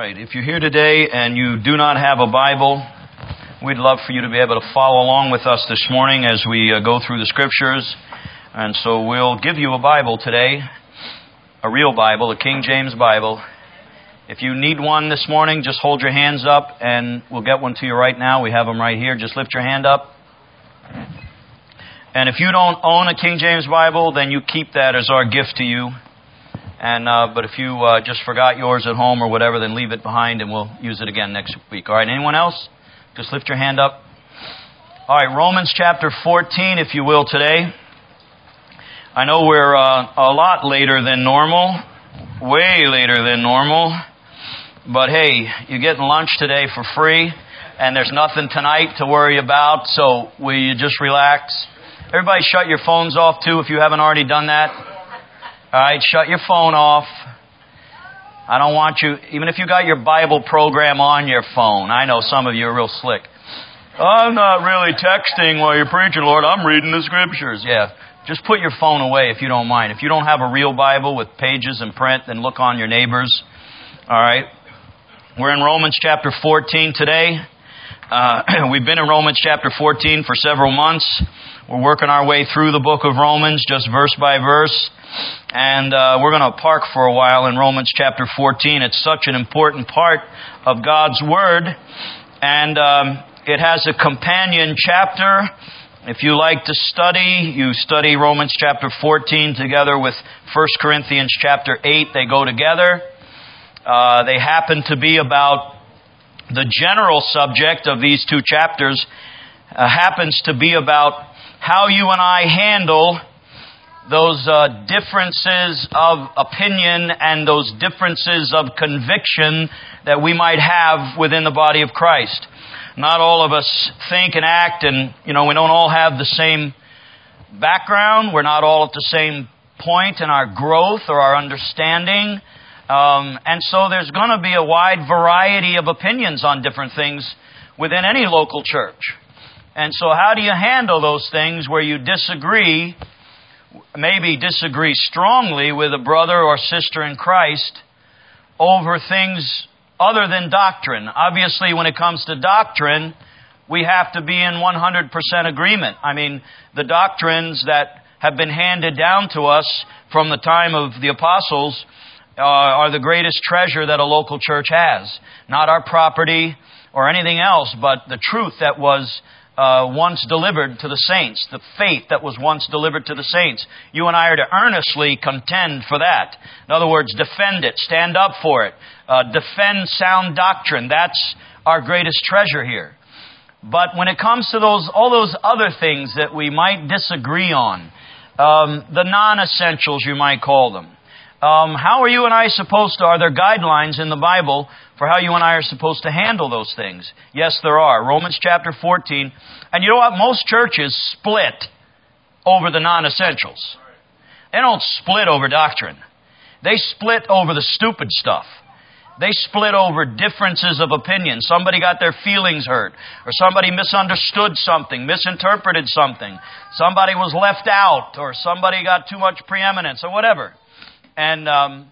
right. If you're here today and you do not have a Bible, we'd love for you to be able to follow along with us this morning as we go through the Scriptures. And so we'll give you a Bible today, a real Bible, a King James Bible. If you need one this morning, just hold your hands up and we'll get one to you right now. We have them right here. Just lift your hand up. And if you don't own a King James Bible, then you keep that as our gift to you. And but if you just forgot yours at home or whatever, then leave it behind and we'll use it again next week. All right, anyone else? Just lift your hand up. All right, Romans chapter 14, if you will, today. I know we're a lot later than normal, way later than normal. But hey, you're getting lunch today for free, and there's nothing tonight to worry about, so will you just relax? Everybody shut your phones off too if you haven't already done that. All right, shut your phone off. I don't want you, even if you got your Bible program on your phone. I know some of you are real slick. I'm not really texting while you're preaching, Lord. I'm reading the Scriptures. Yeah, just put your phone away if you don't mind. If you don't have a real Bible with pages and print, then look on your neighbors. All right. We're in Romans chapter 14 today. We've been in Romans chapter 14 for several months. We're working our way through the book of Romans, just verse by verse. And we're going to park for a while in Romans chapter 14. It's such an important part of God's Word. And it has a companion chapter. If you like to study, you study Romans chapter 14 together with 1 Corinthians chapter 8. They go together. They happen to be about the general subject of these two chapters happens to be about how you and I handle those differences of opinion and those differences of conviction that we might have within the body of Christ. Not all of us think and act, and we don't all have the same background. We're not all at the same point in our growth or our understanding. And so there's going to be a wide variety of opinions on different things within any local church. And so how do you handle those things where you disagree, maybe disagree strongly with a brother or sister in Christ over things other than doctrine? Obviously, when it comes to doctrine, we have to be in 100% agreement. I mean, the doctrines that have been handed down to us from the time of the apostles are the greatest treasure that a local church has. Not our property or anything else, but the truth that was once delivered to the saints, the faith that was once delivered to the saints. You and I are to earnestly contend for that. In other words, defend it, stand up for it, defend sound doctrine. That's our greatest treasure here. But when it comes to all those other things that we might disagree on, the non-essentials you might call them, how are you and I are there guidelines in the Bible for how you and I are supposed to handle those things? Yes, there are. Romans chapter 14. And you know what? Most churches split over the non-essentials. They don't split over doctrine. They split over the stupid stuff. They split over differences of opinion. Somebody got their feelings hurt, or somebody misunderstood something, misinterpreted something. Somebody was left out, or somebody got too much preeminence, or whatever. And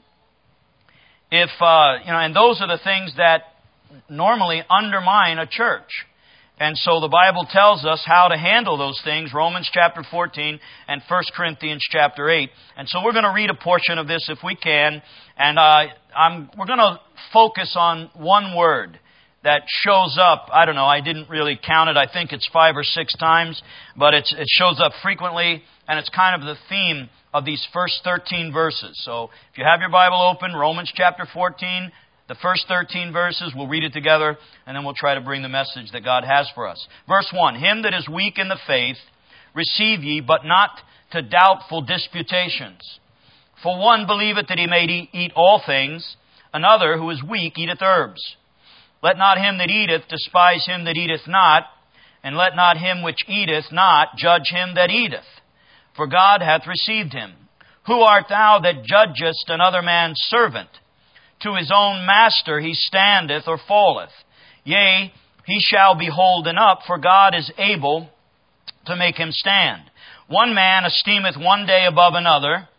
and those are the things that normally undermine a church. And so the Bible tells us how to handle those things, Romans chapter 14 and 1 Corinthians chapter 8. And so we're going to read a portion of this if we can. And we're going to focus on one word that shows up. I don't know, I didn't really count it. I think it's 5 or 6 times. But it shows up frequently, and it's kind of the theme of these first 13 verses. So if you have your Bible open, Romans chapter 14, the first 13 verses, we'll read it together, and then we'll try to bring the message that God has for us. Verse 1, Him that is weak in the faith, receive ye, but not to doubtful disputations. For one believeth that he may eat all things, another who is weak eateth herbs. Let not him that eateth despise him that eateth not, and let not him which eateth not judge him that eateth. For God hath received him. Who art thou that judgest another man's servant? To his own master he standeth or falleth. Yea, he shall be holden up, for God is able to make him stand. One man esteemeth one day above another,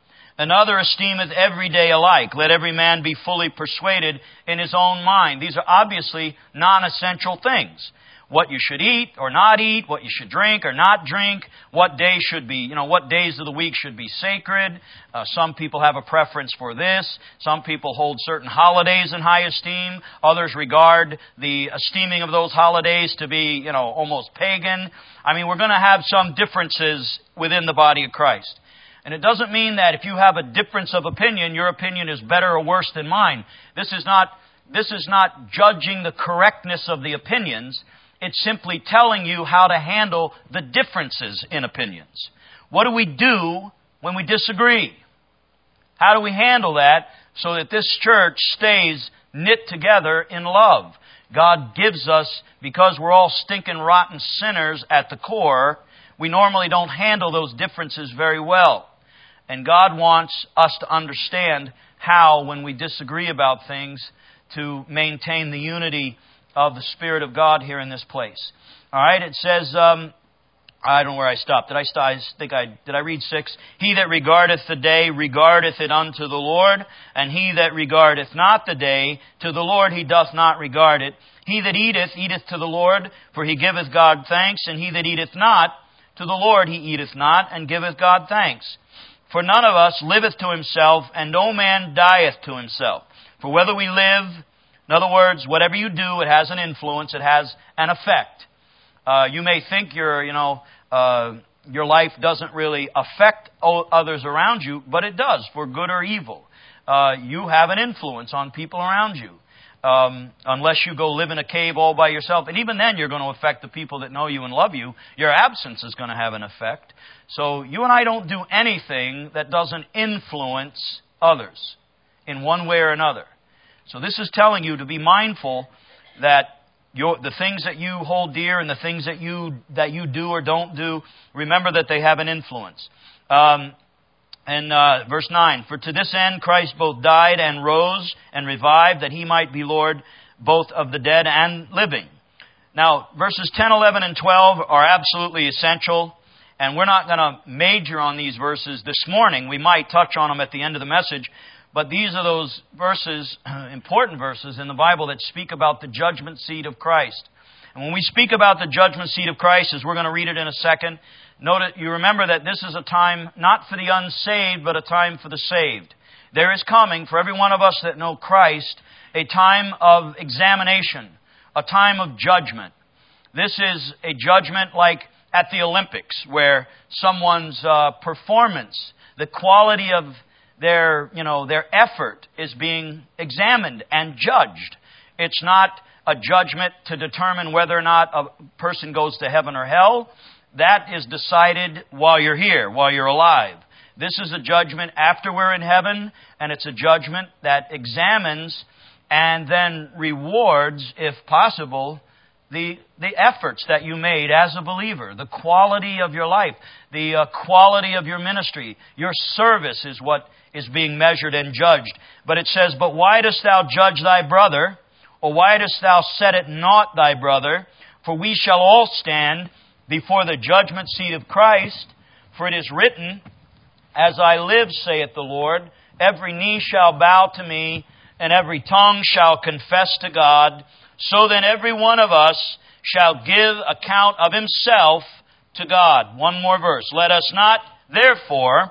Another esteemeth every day alike. Let every man be fully persuaded in his own mind. These are obviously non-essential things. What you should eat or not eat, what you should drink or not drink, what day should be, what days of the week should be sacred. Some people have a preference for this. Some people hold certain holidays in high esteem. Others regard the esteeming of those holidays to be, almost pagan. We're going to have some differences within the body of Christ. And it doesn't mean that if you have a difference of opinion, your opinion is better or worse than mine. This is not judging the correctness of the opinions. It's simply telling you how to handle the differences in opinions. What do we do when we disagree? How do we handle that so that this church stays knit together in love? God gives us, because we're all stinking rotten sinners at the core, we normally don't handle those differences very well. And God wants us to understand how, when we disagree about things, to maintain the unity of the Spirit of God here in this place. All right, it says, I don't know where I stopped. Did I read 6? He that regardeth the day regardeth it unto the Lord, and he that regardeth not the day, to the Lord he doth not regard it. He that eateth, eateth to the Lord, for he giveth God thanks, and he that eateth not, to the Lord he eateth not, and giveth God thanks. For none of us liveth to himself, and no man dieth to himself. For whether we live, in other words, whatever you do, it has an influence, it has an effect. You may think your life doesn't really affect others around you, but it does, for good or evil. You have an influence on people around you. Unless you go live in a cave all by yourself. And even then, you're going to affect the people that know you and love you. Your absence is going to have an effect. So you and I don't do anything that doesn't influence others in one way or another. So this is telling you to be mindful that the things that you hold dear and the things that you do or don't do, remember that they have an influence. Verse 9, for to this end Christ both died and rose and revived, that he might be Lord both of the dead and living. Now, verses 10, 11, and 12 are absolutely essential, and we're not going to major on these verses this morning. We might touch on them at the end of the message, but these are those verses, important verses in the Bible that speak about the judgment seat of Christ. And when we speak about the judgment seat of Christ, as we're going to read it in a second, you remember that this is a time not for the unsaved, but a time for the saved. There is coming, for every one of us that know Christ, a time of examination, a time of judgment. This is a judgment like at the Olympics, where someone's performance, the quality of their effort is being examined and judged. It's not a judgment to determine whether or not a person goes to heaven or hell. That is decided while you're here, while you're alive. This is a judgment after we're in heaven, and it's a judgment that examines and then rewards, if possible, the efforts that you made as a believer, the quality of your life, the quality of your ministry. Your service is what is being measured and judged. But it says, but why dost thou judge thy brother? Or why dost thou set at naught thy brother? For we shall all stand before the judgment seat of Christ. For it is written, as I live, saith the Lord, every knee shall bow to me, and every tongue shall confess to God. So then every one of us shall give account of himself to God. One more verse. Let us not therefore,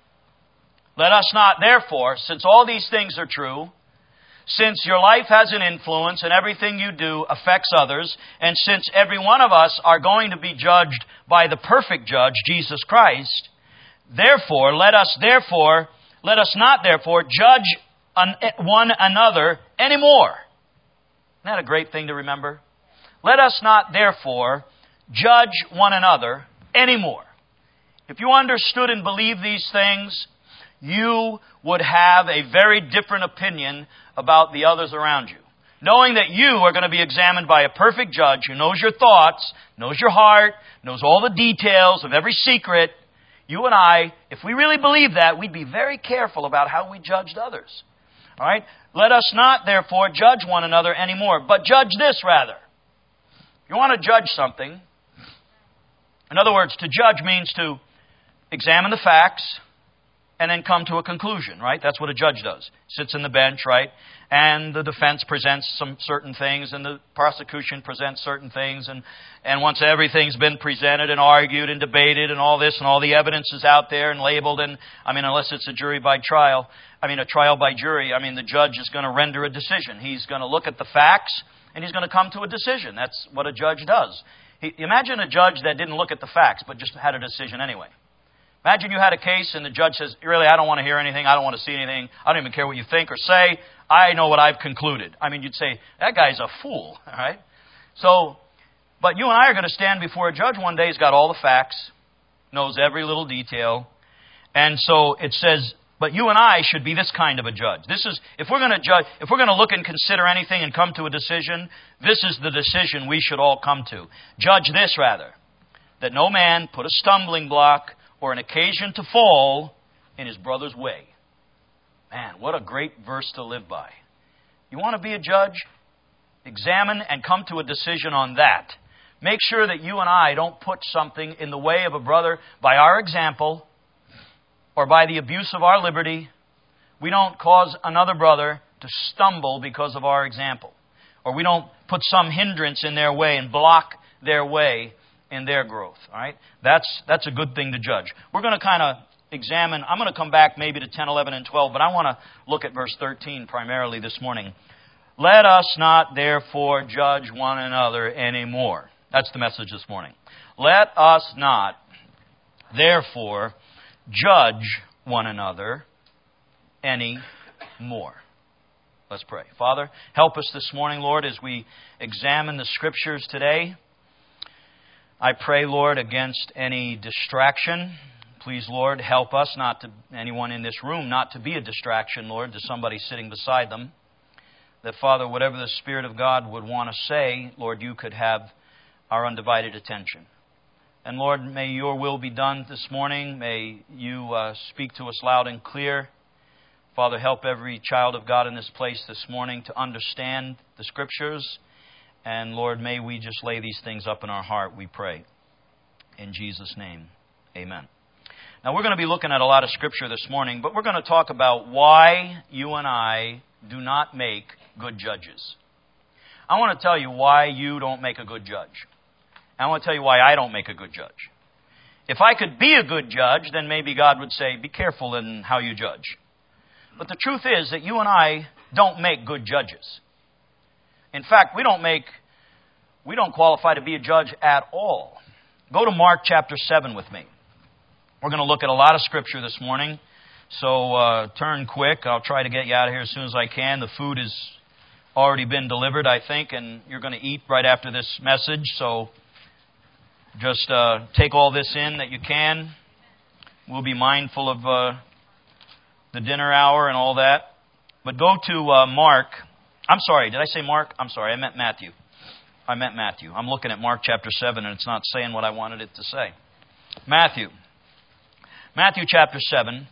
since all these things are true, since your life has an influence and everything you do affects others, and since every one of us are going to be judged by the perfect judge, Jesus Christ, let us not judge one another anymore. Isn't that a great thing to remember? Let us not therefore judge one another anymore. If you understood and believed these things, you would have a very different opinion about the others around you. Knowing that you are going to be examined by a perfect judge who knows your thoughts, knows your heart, knows all the details of every secret, you and I, if we really believe that, we'd be very careful about how we judged others. All right? Let us not, therefore, judge one another anymore, but judge this rather. If you want to judge something, in other words, to judge means to examine the facts, and then come to a conclusion, right? That's what a judge does. Sits in the bench, right? And the defense presents some certain things, and the prosecution presents certain things, and once everything's been presented and argued and debated and all this and all the evidence is out there and labeled, and unless it's a jury by trial, a trial by jury, the judge is going to render a decision. He's going to look at the facts and he's going to come to a decision. That's what a judge does. Imagine a judge that didn't look at the facts but just had a decision anyway. Imagine you had a case and the judge says, really, I don't want to hear anything. I don't want to see anything. I don't even care what you think or say. I know what I've concluded. You'd say, that guy's a fool, all right? But you and I are going to stand before a judge one day. He's got all the facts, knows every little detail. And so it says, but you and I should be this kind of a judge. If we're going to judge, if we're going to look and consider anything and come to a decision, this is the decision we should all come to. Judge this, rather, that no man put a stumbling block or an occasion to fall in his brother's way. Man, what a great verse to live by. You want to be a judge? Examine and come to a decision on that. Make sure that you and I don't put something in the way of a brother by our example or by the abuse of our liberty. We don't cause another brother to stumble because of our example. Or we don't put some hindrance in their way and block their way in their growth. All right? That's a good thing to judge. We're going to kind of examine, I'm going to come back maybe to 10, 11, and 12, but I want to look at verse 13 primarily this morning. Let us not therefore judge one another anymore. That's the message this morning. Let us not therefore judge one another anymore. Let's pray. Father, help us this morning, Lord, as we examine the Scriptures today. I pray, Lord, against any distraction. Please, Lord, help us, anyone in this room, not to be a distraction, Lord, to somebody sitting beside them. That, Father, whatever the Spirit of God would want to say, Lord, you could have our undivided attention. And, Lord, may your will be done this morning. May you speak to us loud and clear. Father, help every child of God in this place this morning to understand the Scriptures. And, Lord, may we just lay these things up in our heart, we pray. In Jesus' name, amen. Now, we're going to be looking at a lot of Scripture this morning, but we're going to talk about why you and I do not make good judges. I want to tell you why you don't make a good judge. I want to tell you why I don't make a good judge. If I could be a good judge, then maybe God would say, be careful in how you judge. But the truth is that you and I don't make good judges. In fact, we don't qualify to be a judge at all. Go to Mark chapter 7 with me. We're going to look at a lot of Scripture this morning, so turn quick. I'll try to get you out of here as soon as I can. The food has already been delivered, I think, and you're going to eat right after this message, so just take all this in that you can. We'll be mindful of the dinner hour and all that. But go to Mark. I'm sorry, did I say Mark? I'm sorry, I meant Matthew. I'm looking at Mark chapter 7, and it's not saying what I wanted it to say. Matthew chapter 7.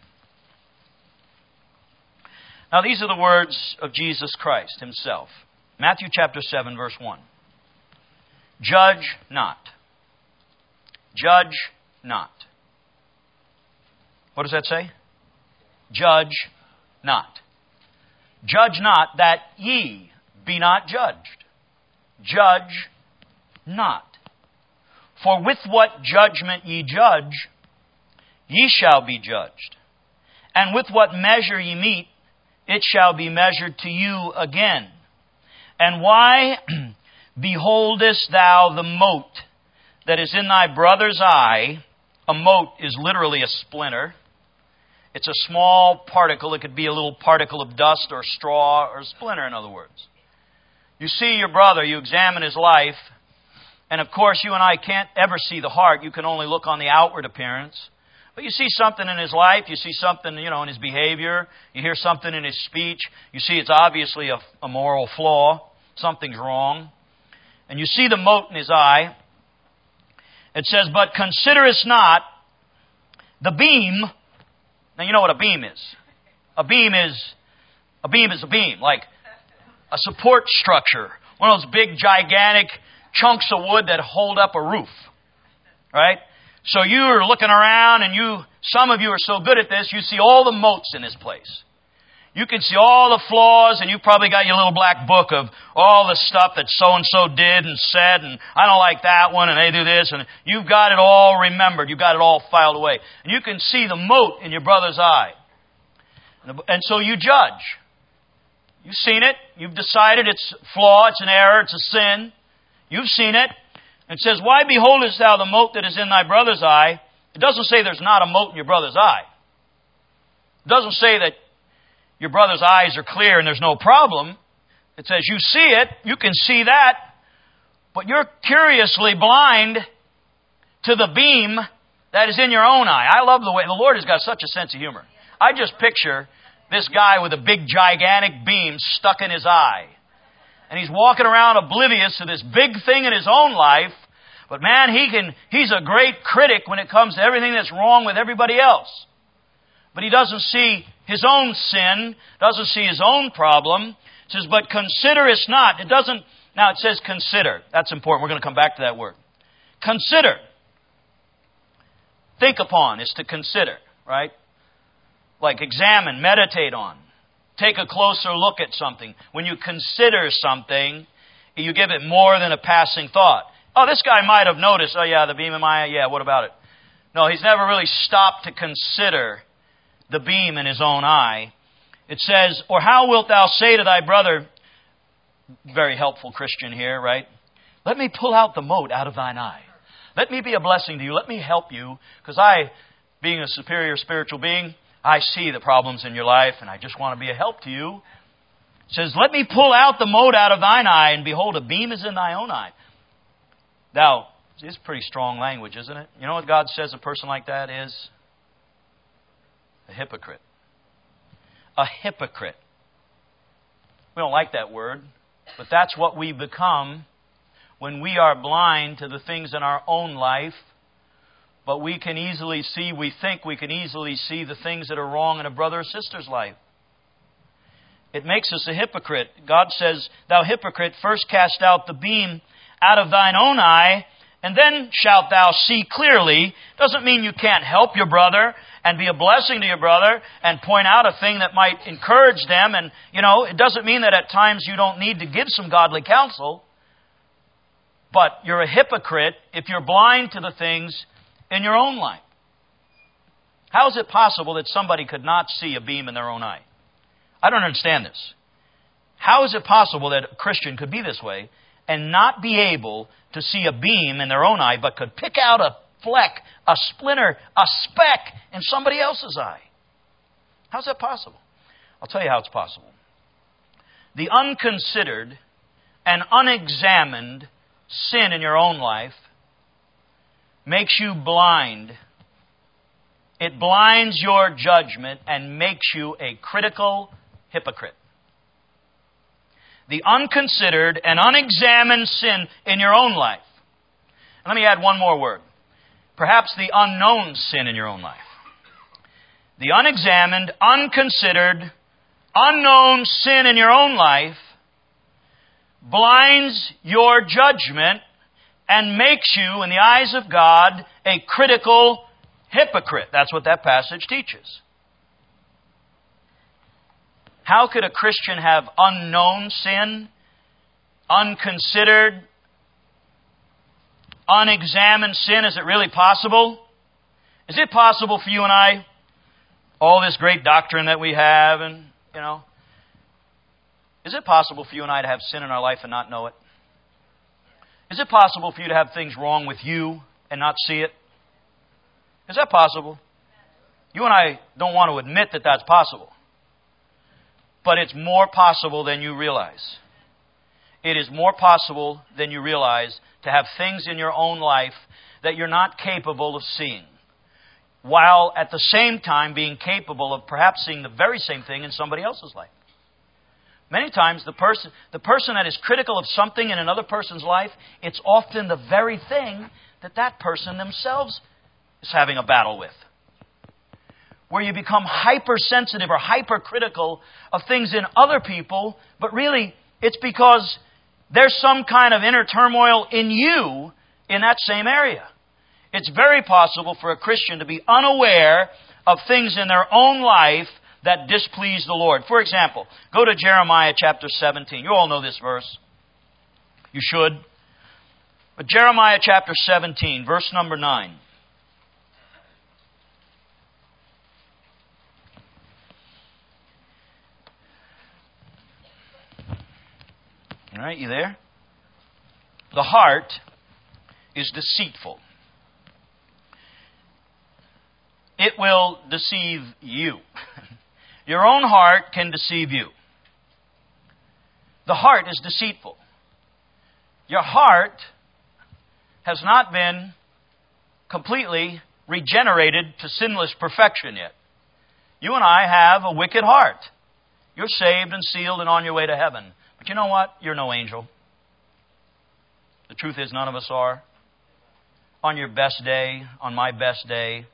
Now these are the words of Jesus Christ himself. Matthew chapter 7, verse 1. Judge not. Judge not. What does that say? Judge not. Judge not, that ye be not judged. Judge not. For with what judgment ye judge, ye shall be judged. And with what measure ye mete, it shall be measured to you again. And why beholdest thou the mote that is in thy brother's eye? A mote is literally a splinter. It's a small particle. It could be a little particle of dust or straw or splinter, in other words. You see your brother, you examine his life, and of course you and I can't ever see the heart. You can only look on the outward appearance. But you see something in his life, you see something, in his behavior, you hear something in his speech, you see it's obviously a moral flaw, something's wrong, and you see the mote in his eye. It says, but considerest not the beam. Now you know what a beam is. A beam is a beam, like a support structure. One of those big, gigantic chunks of wood that hold up a roof. Right? So you're looking around and some of you are so good at this, you see all the motes in this place. You can see all the flaws, and you probably got your little black book of all the stuff that so-and-so did and said, and I don't like that one, and they do this, and you've got it all remembered. You've got it all filed away. And you can see the mote in your brother's eye. And so you judge. You've seen it. You've decided it's a flaw, it's an error, it's a sin. You've seen it. It says, why beholdest thou the mote that is in thy brother's eye? It doesn't say there's not a mote in your brother's eye. It doesn't say that your brother's eyes are clear and there's no problem. It says you see it, you can see that, but you're curiously blind to the beam that is in your own eye. I love the way the Lord has got such a sense of humor. I just picture this guy with a big gigantic beam stuck in his eye. And he's walking around oblivious to this big thing in his own life. But man, he's a great critic when it comes to everything that's wrong with everybody else. But he doesn't see his own sin, doesn't see his own problem. It says, but considerest not. Now it says consider. That's important. We're going to come back to that word. Consider. Think upon is to consider, right? Like examine, meditate on. Take a closer look at something. When you consider something, you give it more than a passing thought. Oh, this guy might have noticed, oh yeah, the beam in my eye, yeah, what about it? No, he's never really stopped to consider the beam in his own eye. It says, or how wilt thou say to thy brother, very helpful Christian here, right? Let me pull out the mote out of thine eye. Let me be a blessing to you. Let me help you. Because I, being a superior spiritual being, I see the problems in your life and I just want to be a help to you. It says, let me pull out the mote out of thine eye, and behold, a beam is in thy own eye. Now, it's pretty strong language, isn't it? You know what God says a person like that is? A hypocrite. A hypocrite. We don't like that word, but that's what we become when we are blind to the things in our own life, but we think we can easily see the things that are wrong in a brother or sister's life. It makes us a hypocrite. God says, thou hypocrite, first cast out the beam out of thine own eye, and then shalt thou see clearly. Doesn't mean you can't help your brother and be a blessing to your brother and point out a thing that might encourage them. And, it doesn't mean that at times you don't need to give some godly counsel. But you're a hypocrite if you're blind to the things in your own life. How is it possible that somebody could not see a beam in their own eye? I don't understand this. How is it possible that a Christian could be this way and not be able to see a beam in their own eye, but could pick out a fleck, a splinter, a speck in somebody else's eye? How's that possible? I'll tell you how it's possible. The unconsidered and unexamined sin in your own life makes you blind. It blinds your judgment and makes you a critical hypocrite. The unconsidered and unexamined sin in your own life. And let me add one more word. Perhaps the unknown sin in your own life. The unexamined, unconsidered, unknown sin in your own life blinds your judgment and makes you, in the eyes of God, a critical hypocrite. That's what that passage teaches. How could a Christian have unknown sin, unconsidered, unexamined sin? Is it really possible? Is it possible for you and I, all this great doctrine that we have, and, is it possible for you and I to have sin in our life and not know it? Is it possible for you to have things wrong with you and not see it? Is that possible? You and I don't want to admit that that's possible. But it's more possible than you realize. It is more possible than you realize to have things in your own life that you're not capable of seeing, while at the same time being capable of perhaps seeing the very same thing in somebody else's life. Many times the person that is critical of something in another person's life, it's often the very thing that person themselves is having a battle with. Where you become hypersensitive or hypercritical of things in other people, but really it's because there's some kind of inner turmoil in you in that same area. It's very possible for a Christian to be unaware of things in their own life that displease the Lord. For example, go to Jeremiah chapter 17. You all know this verse. You should. But Jeremiah chapter 17, verse number 9. All right, you there? The heart is deceitful. It will deceive you. Your own heart can deceive you. The heart is deceitful. Your heart has not been completely regenerated to sinless perfection yet. You and I have a wicked heart. You're saved and sealed and on your way to heaven. But you know what? You're no angel. The truth is, none of us are. On your best day, on my best day,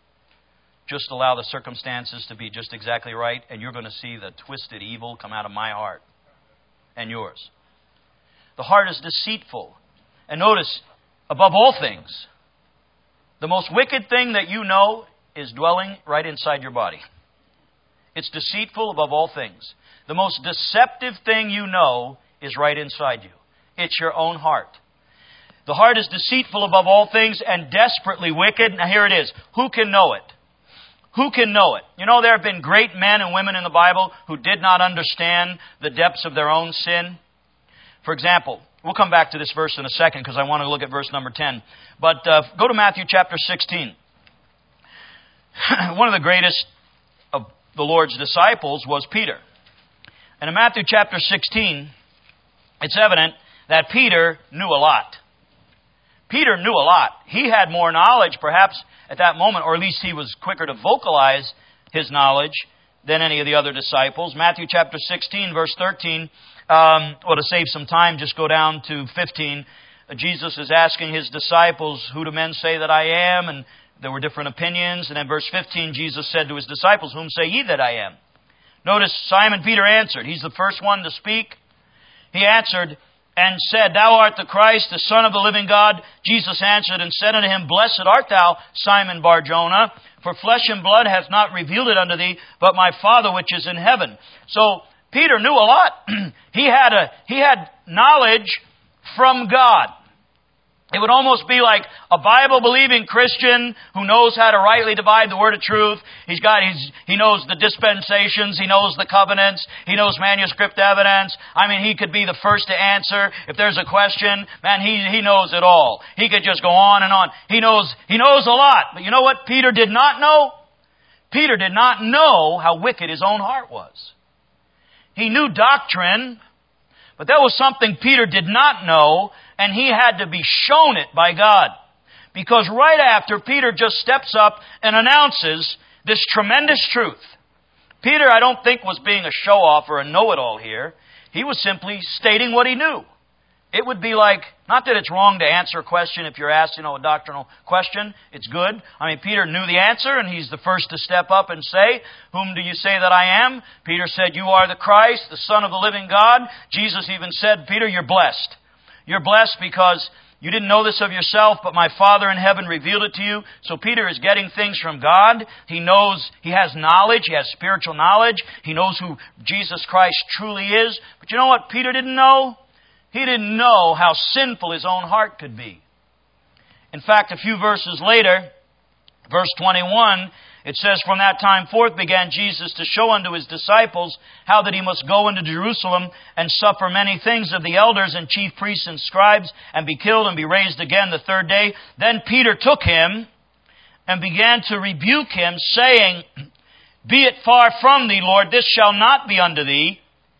just allow the circumstances to be just exactly right, and you're going to see the twisted evil come out of my heart and yours. The heart is deceitful. And notice, above all things, the most wicked thing that you know is dwelling right inside your body. It's deceitful above all things. The most deceptive thing you know is right inside you. It's your own heart. The heart is deceitful above all things and desperately wicked. Now here it is. Who can know it? Who can know it? You know, there have been great men and women in the Bible who did not understand the depths of their own sin. For example, we'll come back to this verse in a second because I want to look at verse number 10. But go to Matthew chapter 16. One of the greatest of the Lord's disciples was Peter. And in Matthew chapter 16, it's evident that Peter knew a lot. Peter knew a lot. He had more knowledge, perhaps, at that moment, or at least he was quicker to vocalize his knowledge than any of the other disciples. Matthew chapter 16, verse 13, well, to save some time, just go down to 15. Jesus is asking his disciples, who do men say that I am? And there were different opinions. And then verse 15, Jesus said to his disciples, whom say ye that I am? Notice Simon Peter answered. He's the first one to speak. He answered and said, Thou art the Christ, the Son of the living God. Jesus answered and said unto him, Blessed art thou, Simon Bar-Jonah, for flesh and blood hath not revealed it unto thee, but my Father which is in heaven. So Peter knew a lot. He had knowledge from God. It would almost be like a Bible-believing Christian who knows how to rightly divide the word of truth. He knows the dispensations. He knows the covenants. He knows manuscript evidence. I mean, he could be the first to answer. If there's a question, man, he knows it all. He could just go on and on. He knows a lot. But you know what Peter did not know? Peter did not know how wicked his own heart was. He knew doctrine, but there was something Peter did not know, and he had to be shown it by God. Because right after, Peter just steps up and announces this tremendous truth. Peter, I don't think, was being a show-off or a know-it-all here. He was simply stating what he knew. It would be like, not that it's wrong to answer a question if you're asked, a doctrinal question. It's good. I mean, Peter knew the answer, and he's the first to step up and say, Whom do you say that I am? Peter said, You are the Christ, the Son of the living God. Jesus even said, Peter, you're blessed. You're blessed because you didn't know this of yourself, but my Father in heaven revealed it to you. So Peter is getting things from God. He knows, he has knowledge, he has spiritual knowledge. He knows who Jesus Christ truly is. But you know what Peter didn't know? He didn't know how sinful his own heart could be. In fact, a few verses later, verse 21, it says, From that time forth began Jesus to show unto his disciples how that he must go into Jerusalem and suffer many things of the elders and chief priests and scribes, and be killed and be raised again the third day. Then Peter took him and began to rebuke him, saying, Be it far from thee, Lord, this shall not be unto thee.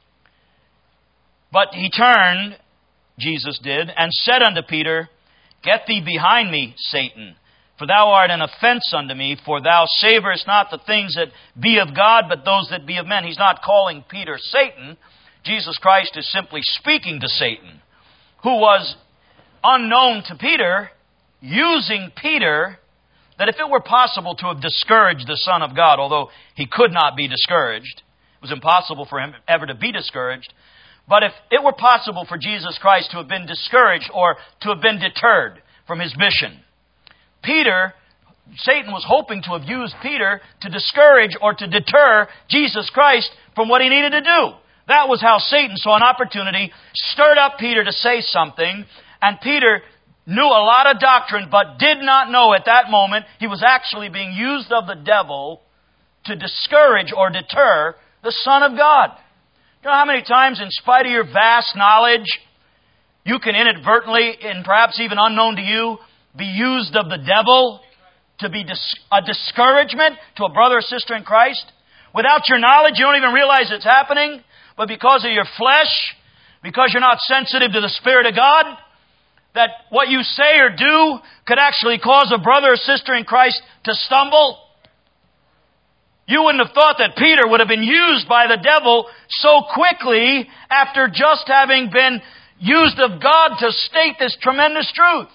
But he turned, Jesus did, and said unto Peter, Get thee behind me, Satan. For thou art an offense unto me, for thou savorest not the things that be of God, but those that be of men. He's not calling Peter Satan. Jesus Christ is simply speaking to Satan, who was unknown to Peter, using Peter, that if it were possible to have discouraged the Son of God, although he could not be discouraged, it was impossible for him ever to be discouraged, but if it were possible for Jesus Christ to have been discouraged or to have been deterred from his mission, Satan was hoping to have used Peter to discourage or to deter Jesus Christ from what he needed to do. That was how Satan saw an opportunity, stirred up Peter to say something, and Peter knew a lot of doctrine, but did not know at that moment he was actually being used of the devil to discourage or deter the Son of God. You know how many times, in spite of your vast knowledge, you can inadvertently, and perhaps even unknown to you, be used of the devil to be a discouragement to a brother or sister in Christ? Without your knowledge, you don't even realize it's happening, but because of your flesh, because you're not sensitive to the Spirit of God, that what you say or do could actually cause a brother or sister in Christ to stumble. You wouldn't have thought that Peter would have been used by the devil so quickly after just having been used of God to state this tremendous truth.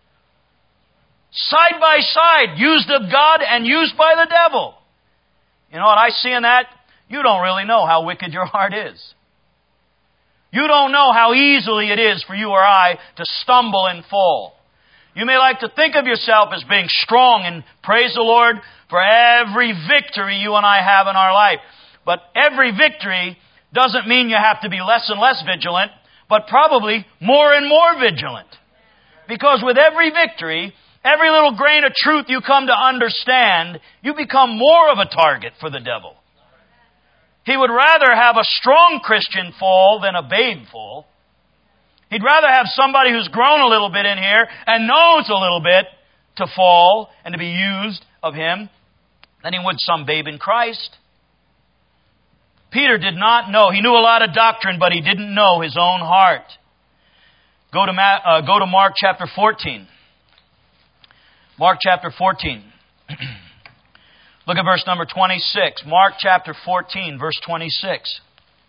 Side by side, used of God and used by the devil. You know what I see in that? You don't really know how wicked your heart is. You don't know how easily it is for you or I to stumble and fall. You may like to think of yourself as being strong, and praise the Lord for every victory you and I have in our life. But every victory doesn't mean you have to be less and less vigilant, but probably more and more vigilant. Because with every victory, every little grain of truth you come to understand, you become more of a target for the devil. He would rather have a strong Christian fall than a babe fall. He'd rather have somebody who's grown a little bit in here and knows a little bit to fall and to be used of him than he would some babe in Christ. Peter did not know. He knew a lot of doctrine, but he didn't know his own heart. Go to Mark chapter 14. Mark chapter 14. Look at verse number 26. Mark chapter 14, verse 26.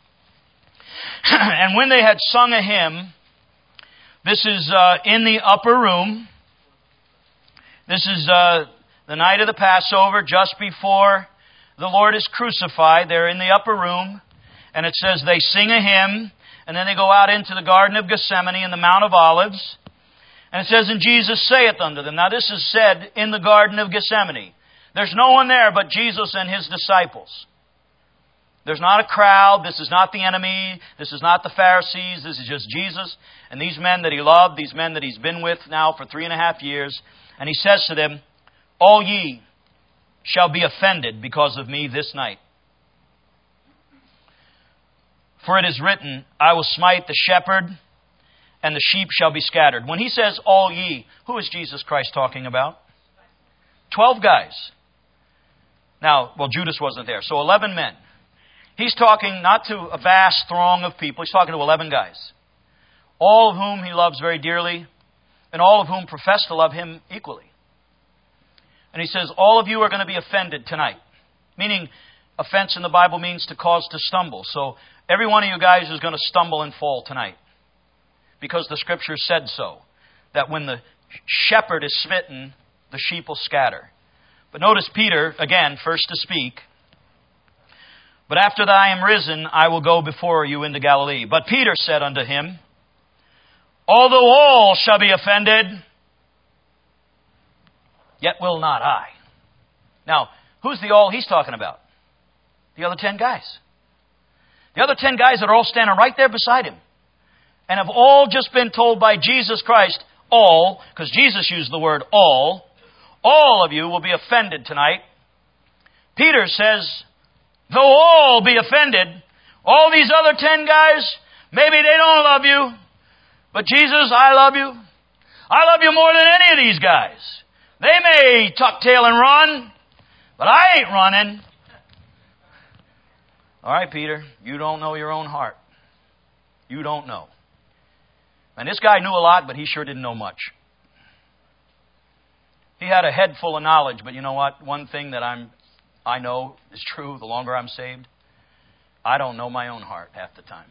And when they had sung a hymn, this is in the upper room. This is the night of the Passover, just before the Lord is crucified. They're in the upper room, and it says they sing a hymn, and then they go out into the Garden of Gethsemane and the Mount of Olives. And it says, and Jesus saith unto them. Now this is said in the Garden of Gethsemane. There's no one there but Jesus and His disciples. There's not a crowd. This is not the enemy. This is not the Pharisees. This is just Jesus and these men that He loved, these men that He's been with now for 3.5 years. And He says to them, all ye shall be offended because of me this night. For it is written, I will smite the shepherd, and the sheep shall be scattered. When He says all ye, who is Jesus Christ talking about? 12 guys. Now, Judas wasn't there, so 11 men. He's talking not to a vast throng of people. He's talking to 11 guys. All of whom He loves very dearly, and all of whom profess to love Him equally. And He says, all of you are going to be offended tonight. Meaning, offense in the Bible means to cause to stumble. So, every one of you guys is going to stumble and fall tonight. Because the Scripture said so. That when the shepherd is smitten, the sheep will scatter. But notice Peter, again, first to speak. But after that I am risen, I will go before you into Galilee. But Peter said unto Him, although all shall be offended, yet will not I. Now, who's the all He's talking about? The other 10 guys. The other 10 guys that are all standing right there beside Him. And have all just been told by Jesus Christ, all, because Jesus used the word all of you will be offended tonight. Peter says, though all be offended, all these other 10 guys, maybe they don't love you, but Jesus, I love you. I love you more than any of these guys. They may tuck tail and run, but I ain't running. All right, Peter, you don't know your own heart. You don't know. And this guy knew a lot, but he sure didn't know much. He had a head full of knowledge, but you know what? One thing that I know is true the longer I'm saved, I don't know my own heart half the time.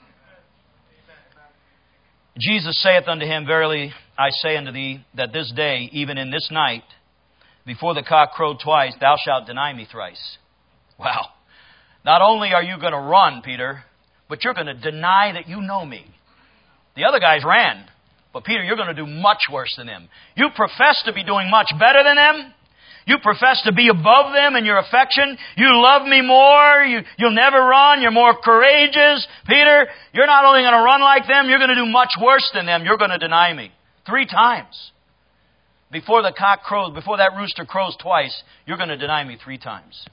Jesus saith unto him, verily I say unto thee, that this day, even in this night, before the cock crowed twice, thou shalt deny me thrice. Wow. Not only are you going to run, Peter, but you're going to deny that you know me. The other guys ran. But Peter, you're going to do much worse than them. You profess to be doing much better than them. You profess to be above them in your affection. You love me more. You'll never run. You're more courageous. Peter, you're not only going to run like them, you're going to do much worse than them. You're going to deny me 3 times. Before the cock crows, before that rooster crows twice, you're going to deny me 3 times.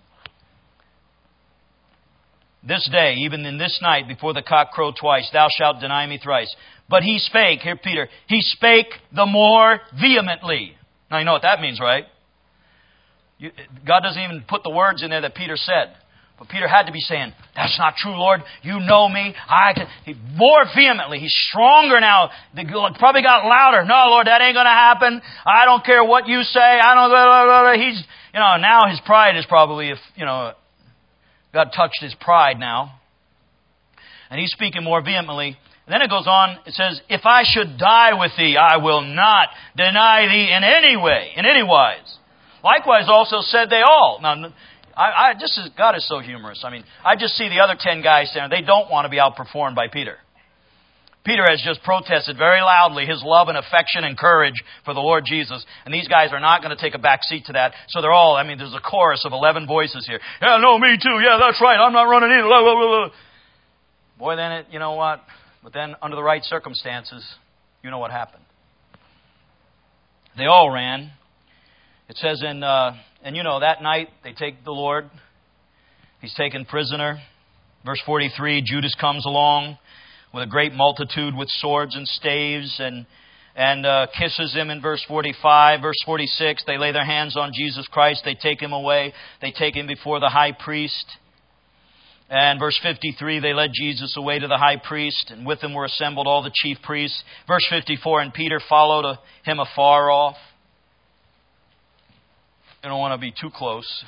This day, even in this night, before the cock crow twice, thou shalt deny me thrice. But he spake, here Peter, he spake the more vehemently. Now you know what that means, right? God doesn't even put the words in there that Peter said. But Peter had to be saying, that's not true, Lord. You know me. More vehemently. He's stronger now. They probably got louder. No, Lord, that ain't going to happen. I don't care what you say. I don't. Blah, blah, blah. He's, now his pride is probably, God touched his pride now. And he's speaking more vehemently. And then it goes on. It says, if I should die with thee, I will not deny thee in any way, in any wise. Likewise also said they all. Now, God is so humorous. I mean, I just see the other 10 guys there. They don't want to be outperformed by Peter. Peter has just protested very loudly his love and affection and courage for the Lord Jesus. And these guys are not going to take a back seat to that. So they're all, there's a chorus of 11 voices here. Yeah, no, me too. Yeah, that's right. I'm not running either. Blah, blah, blah, blah. Boy, then you know what? But then under the right circumstances, you know what happened. They all ran. It says that night they take the Lord. He's taken prisoner. Verse 43, Judas comes along with a great multitude with swords and staves and kisses him in verse 45. Verse 46, they lay their hands on Jesus Christ. They take him away. They take him before the high priest. And verse 53, they led Jesus away to the high priest, and with him were assembled all the chief priests. Verse 54, and Peter followed him afar off. You don't want to be too close,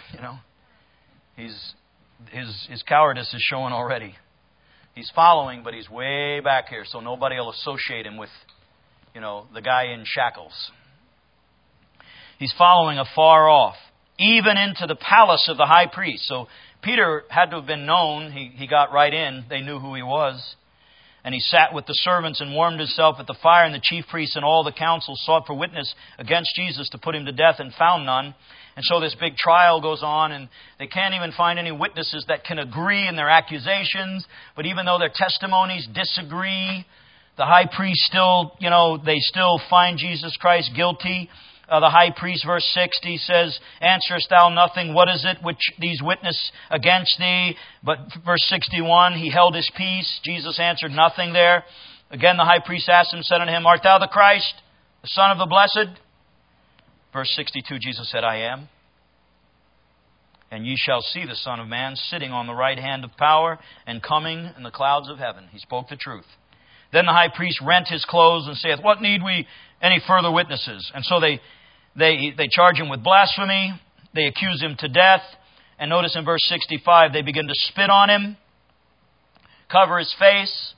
His cowardice is showing already. He's following, but he's way back here, so nobody will associate him with, the guy in shackles. He's following afar off, even into the palace of the high priest. So Peter had to have been known. He got right in. They knew who he was. And he sat with the servants and warmed himself at the fire. And the chief priests and all the council sought for witness against Jesus to put him to death and found none. And so this big trial goes on, and they can't even find any witnesses that can agree in their accusations. But even though their testimonies disagree, the high priest still, they still find Jesus Christ guilty. The high priest, verse 60, says, answerest thou nothing? What is it which these witness against thee? But verse 61, he held his peace. Jesus answered nothing there. Again, the high priest asked him, said unto him, art thou the Christ, the Son of the Blessed? Verse 62, Jesus said, I am. And ye shall see the Son of Man sitting on the right hand of power and coming in the clouds of heaven. He spoke the truth. Then the high priest rent his clothes and saith, what need we any further witnesses? And so they charge him with blasphemy. They accuse him to death. And notice in verse 65, they begin to spit on him, cover his face,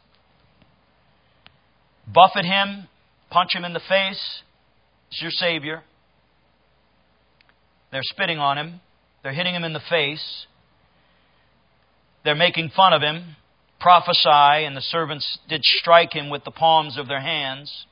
buffet him, punch him in the face. It's your Savior. They're spitting on him. They're hitting him in the face. They're making fun of him. Prophesy, and the servants did strike him with the palms of their hands.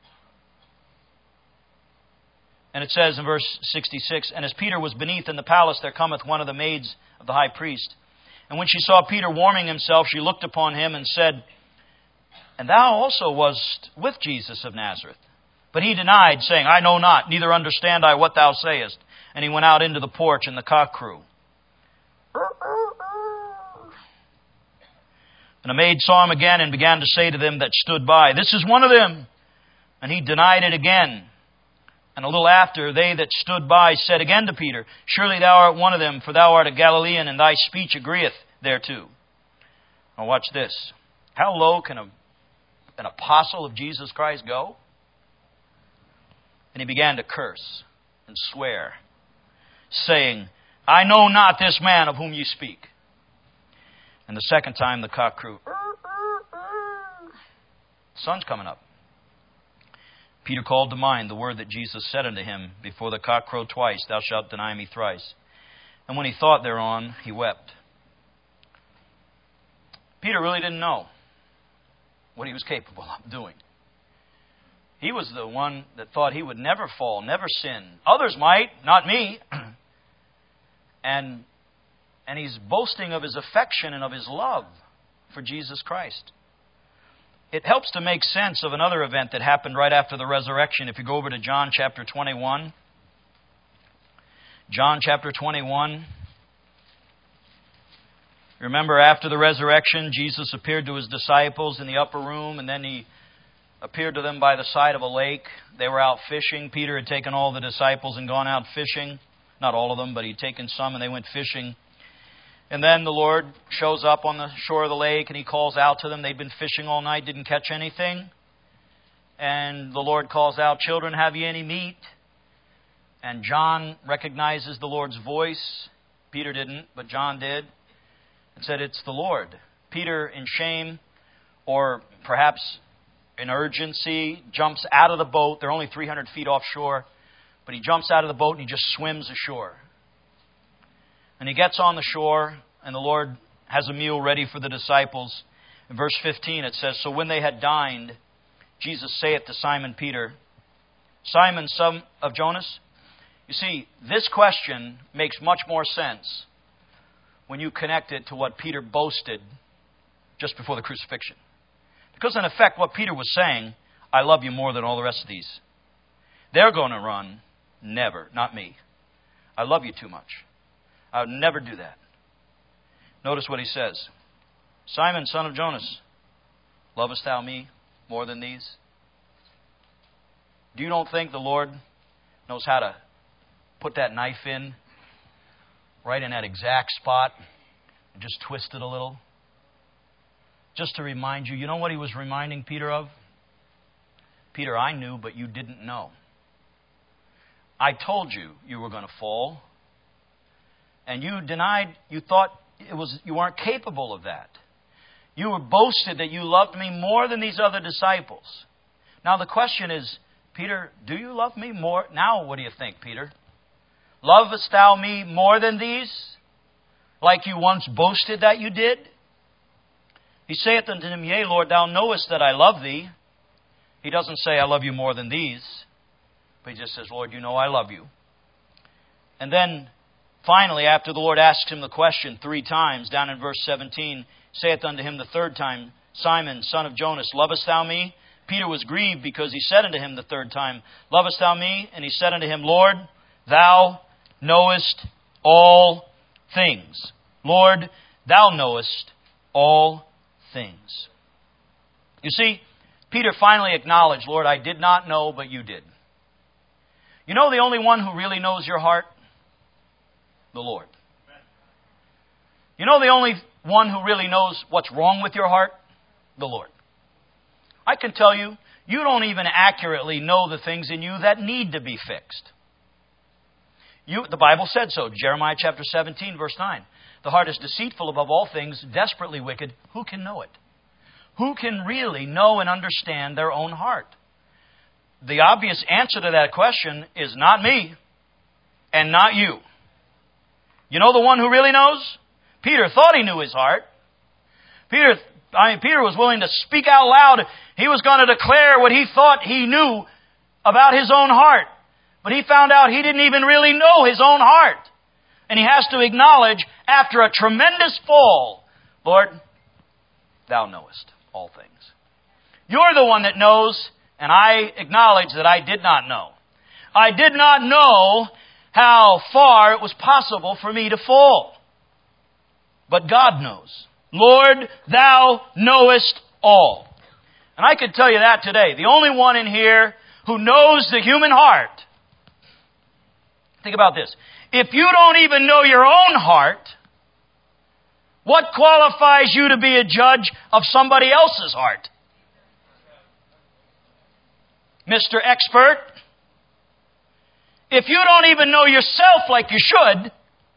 And it says in verse 66, and as Peter was beneath in the palace, there cometh one of the maids of the high priest. And when she saw Peter warming himself, she looked upon him and said, and thou also wast with Jesus of Nazareth. But he denied, saying, I know not, neither understand I what thou sayest. And he went out into the porch, and the cock crew. And a maid saw him again and began to say to them that stood by, this is one of them. And he denied it again. And a little after, they that stood by said again to Peter, surely thou art one of them, for thou art a Galilean, and thy speech agreeth thereto. Now watch this. How low can an apostle of Jesus Christ go? And he began to curse and swear, saying, I know not this man of whom you speak. And the second time the cock crew. The sun's coming up. Peter called to mind the word that Jesus said unto him, before the cock crow twice, thou shalt deny me thrice. And when he thought thereon, he wept. Peter really didn't know what he was capable of doing. He was the one that thought he would never fall, never sin. Others might, not me. And he's boasting of his affection and of his love for Jesus Christ. It helps to make sense of another event that happened right after the resurrection. If you go over to John chapter 21. John chapter 21. Remember, after the resurrection, Jesus appeared to his disciples in the upper room, and then he appeared to them by the side of a lake. They were out fishing. Peter had taken all the disciples and gone out fishing. Not all of them, but he'd taken some, and they went fishing. And then the Lord shows up on the shore of the lake, and He calls out to them. They'd been fishing all night, didn't catch anything. And the Lord calls out, "Children, have ye any meat?" And John recognizes the Lord's voice. Peter didn't, but John did. And said, "It's the Lord." Peter, in shame, or perhaps in urgency, jumps out of the boat. They're only 300 feet offshore. But he jumps out of the boat and he just swims ashore. And he gets on the shore, and the Lord has a meal ready for the disciples. In verse 15 it says, "So when they had dined, Jesus saith to Simon Peter, Simon, son of Jonas." You see, this question makes much more sense when you connect it to what Peter boasted just before the crucifixion. Because in effect, what Peter was saying, "I love you more than all the rest of these. They're going to run. Never. Not me. I love you too much. I would never do that." Notice what he says. "Simon, son of Jonas, lovest thou me more than these?" Do you don't think the Lord knows how to put that knife in, right in that exact spot, and just twist it a little? Just to remind you, you know what he was reminding Peter of? "Peter, I knew, but you didn't know. I told you you were going to fall. And you denied, you thought you weren't capable of that. You were boasted that you loved me more than these other disciples. Now the question is, Peter, do you love me more? Now what do you think, Peter? Lovest thou me more than these? Like you once boasted that you did?" He saith unto him, "Yea, Lord, thou knowest that I love thee." He doesn't say, "I love you more than these." But he just says, "Lord, you know I love you." And then finally, after the Lord asks him the question 3 times, down in verse 17, saith unto him the 3rd time, "Simon, son of Jonas, lovest thou me?" Peter was grieved because he said unto him the 3rd time, "Lovest thou me?" And he said unto him, "Lord, thou knowest all things." Lord, thou knowest all things. You see, Peter finally acknowledged, "Lord, I did not know, but you did." You know the only one who really knows your heart? The Lord. You know the only one who really knows what's wrong with your heart? The Lord. I can tell you, you don't even accurately know the things in you that need to be fixed. The Bible said so. Jeremiah chapter 17, verse 9. "The heart is deceitful above all things, desperately wicked. Who can know it?" Who can really know and understand their own heart? The obvious answer to that question is not me and not you. You know the one who really knows? Peter thought he knew his heart. Peter was willing to speak out loud. He was going to declare what he thought he knew about his own heart. But he found out he didn't even really know his own heart. And he has to acknowledge, after a tremendous fall, "Lord, thou knowest all things." You're the one that knows, and I acknowledge that I did not know. I did not know how far it was possible for me to fall. But God knows. "Lord, thou knowest all." And I could tell you that today. The only one in here who knows the human heart. Think about this. If you don't even know your own heart, what qualifies you to be a judge of somebody else's heart? Mr. Expert, if you don't even know yourself like you should,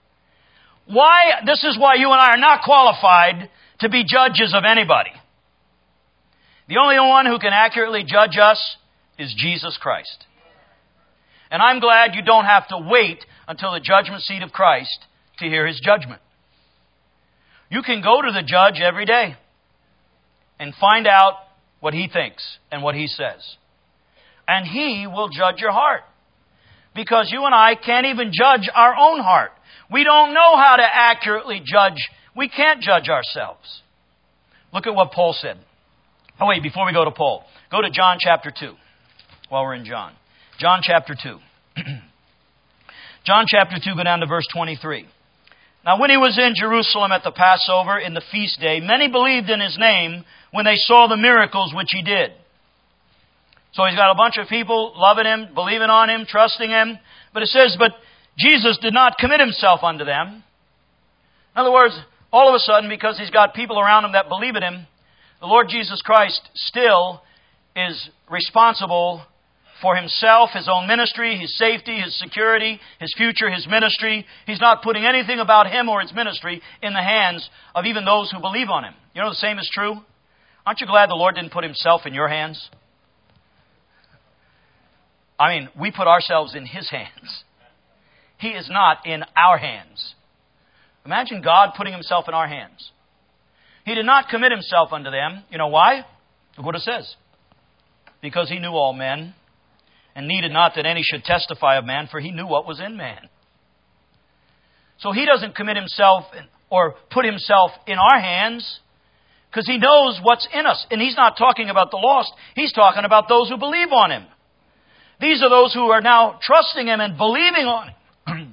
this is why you and I are not qualified to be judges of anybody. The only one who can accurately judge us is Jesus Christ. And I'm glad you don't have to wait until the judgment seat of Christ to hear His judgment. You can go to the judge every day and find out what he thinks and what he says. And He will judge your heart. Because you and I can't even judge our own heart. We don't know how to accurately judge. We can't judge ourselves. Look at what Paul said. Oh wait, before we go to Paul, go to John chapter 2, while we're in John. John chapter 2. John chapter 2, go down to verse 23. Now when He was in Jerusalem at the Passover in the feast day, many believed in His name when they saw the miracles which He did. So He's got a bunch of people loving Him, believing on Him, trusting Him. But it says, but Jesus did not commit Himself unto them. In other words, all of a sudden, because He's got people around Him that believe in Him, the Lord Jesus Christ still is responsible for Himself, His own ministry, His safety, His security, His future, His ministry. He's not putting anything about Him or His ministry in the hands of even those who believe on Him. You know the same is true? Aren't you glad the Lord didn't put Himself in your hands? I mean, we put ourselves in His hands. He is not in our hands. Imagine God putting Himself in our hands. He did not commit Himself unto them. You know why? Look what it says. Because He knew all men, and needed not that any should testify of man, for He knew what was in man. So He doesn't commit Himself or put Himself in our hands, because He knows what's in us. And He's not talking about the lost. He's talking about those who believe on Him. These are those who are now trusting Him and believing on Him.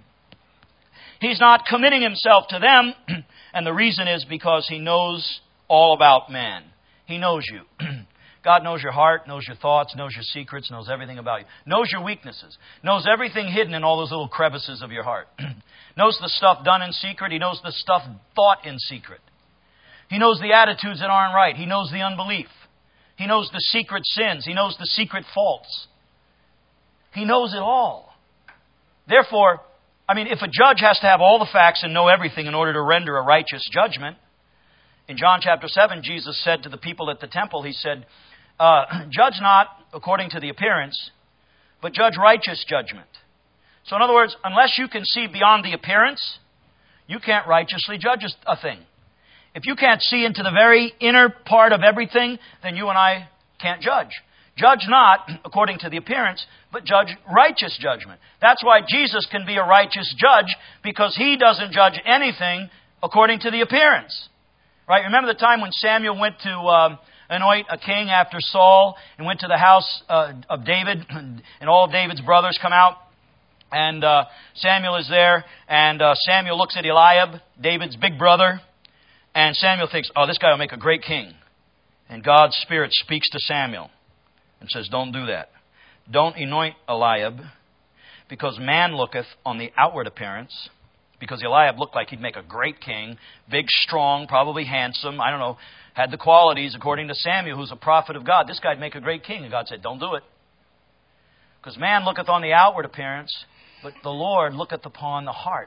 He's not committing Himself to them. And the reason is because He knows all about man. He knows you. God knows your heart, knows your thoughts, knows your secrets, knows everything about you. Knows your weaknesses. Knows everything hidden in all those little crevices of your heart. Knows the stuff done in secret. He knows the stuff thought in secret. He knows the attitudes that aren't right. He knows the unbelief. He knows the secret sins. He knows the secret faults. He knows it all. Therefore, I mean, if a judge has to have all the facts and know everything in order to render a righteous judgment, in John chapter 7, Jesus said to the people at the temple, He said, judge not according to the appearance, but judge righteous judgment. So in other words, unless you can see beyond the appearance, you can't righteously judge a thing. If you can't see into the very inner part of everything, then you and I can't judge. Judge not according to the appearance, but judge righteous judgment. That's why Jesus can be a righteous judge, because He doesn't judge anything according to the appearance. Right? Remember the time when Samuel went to anoint a king after Saul, and went to the house of David, and all of David's brothers come out, and Samuel is there, and Samuel looks at Eliab, David's big brother, and Samuel thinks, oh, this guy will make a great king. And God's Spirit speaks to Samuel and says, don't do that. Don't anoint Eliab, because man looketh on the outward appearance. Because Eliab looked like he'd make a great king, big, strong, probably handsome, I don't know, had the qualities according to Samuel, who's a prophet of God. This guy'd make a great king. And God said, don't do it. Because man looketh on the outward appearance, but the Lord looketh upon the heart.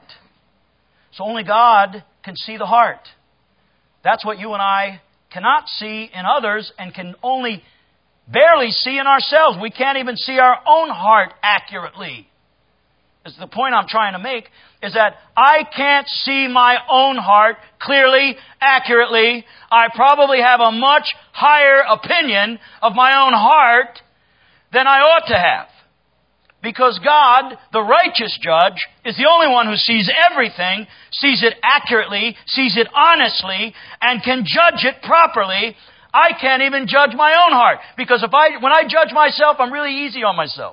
So only God can see the heart. That's what you and I cannot see in others, and can only barely see in ourselves. We can't even see our own heart accurately. Is the point I'm trying to make, is that I can't see my own heart clearly, accurately. I probably have a much higher opinion of my own heart than I ought to have. Because God, the righteous judge, is the only one who sees everything, sees it accurately, sees it honestly, and can judge it properly. I can't even judge my own heart. Because when I judge myself, I'm really easy on myself.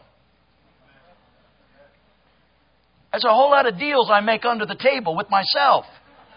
There's a whole lot of deals I make under the table with myself.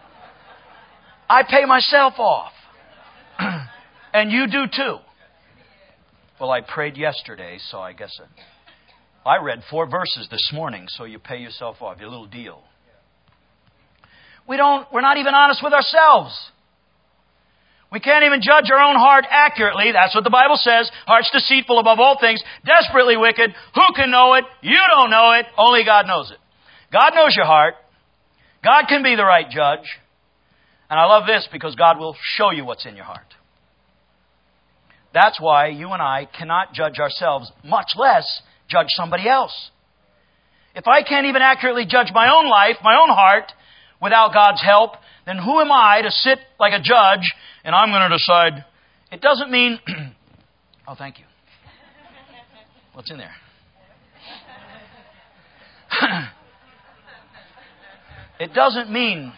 I pay myself off. And you do too. Well, I prayed yesterday, so I guess I read 4 verses this morning, so you pay yourself off. Your little deal. We're not even honest with ourselves. We can't even judge our own heart accurately. That's what the Bible says. Heart's deceitful above all things, desperately wicked. Who can know it? You don't know it. Only God knows it. God knows your heart. God can be the right judge. And I love this, because God will show you what's in your heart. That's why you and I cannot judge ourselves, much less judge somebody else. If I can't even accurately judge my own life, my own heart, without God's help, then who am I to sit like a judge and I'm going to decide? It doesn't mean... Oh, thank you. What's in there? It doesn't mean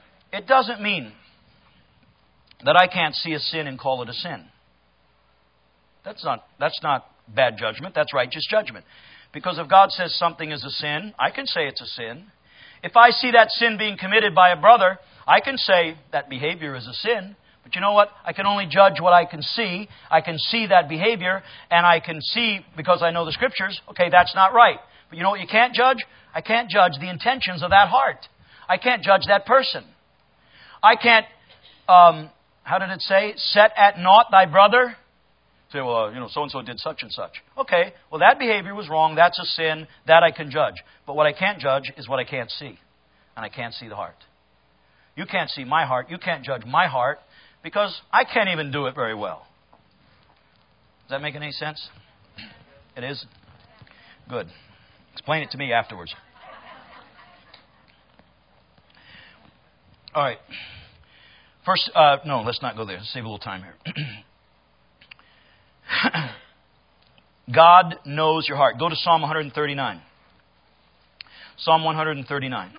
that I can't see a sin and call it a sin. That's not bad judgment. That's righteous judgment. Because if God says something is a sin, I can say it's a sin. If I see that sin being committed by a brother, I can say that behavior is a sin. But you know what? I can only judge what I can see. I can see that behavior, and I can see, because I know the Scriptures, okay, that's not right. But you know what you can't judge? I can't judge the intentions of that heart. I can't judge that person. I can't, how did it say? Set at naught thy brother. Say, well, so-and-so did such and such. Okay, well, that behavior was wrong. That's a sin. That I can judge. But what I can't judge is what I can't see. And I can't see the heart. You can't see my heart. You can't judge my heart because I can't even do it very well. Does that make any sense? It is? Good. Explain it to me afterwards. All right. First, no, let's not go there. Save a little time here. God knows your heart. Go to Psalm 139. Psalm 139.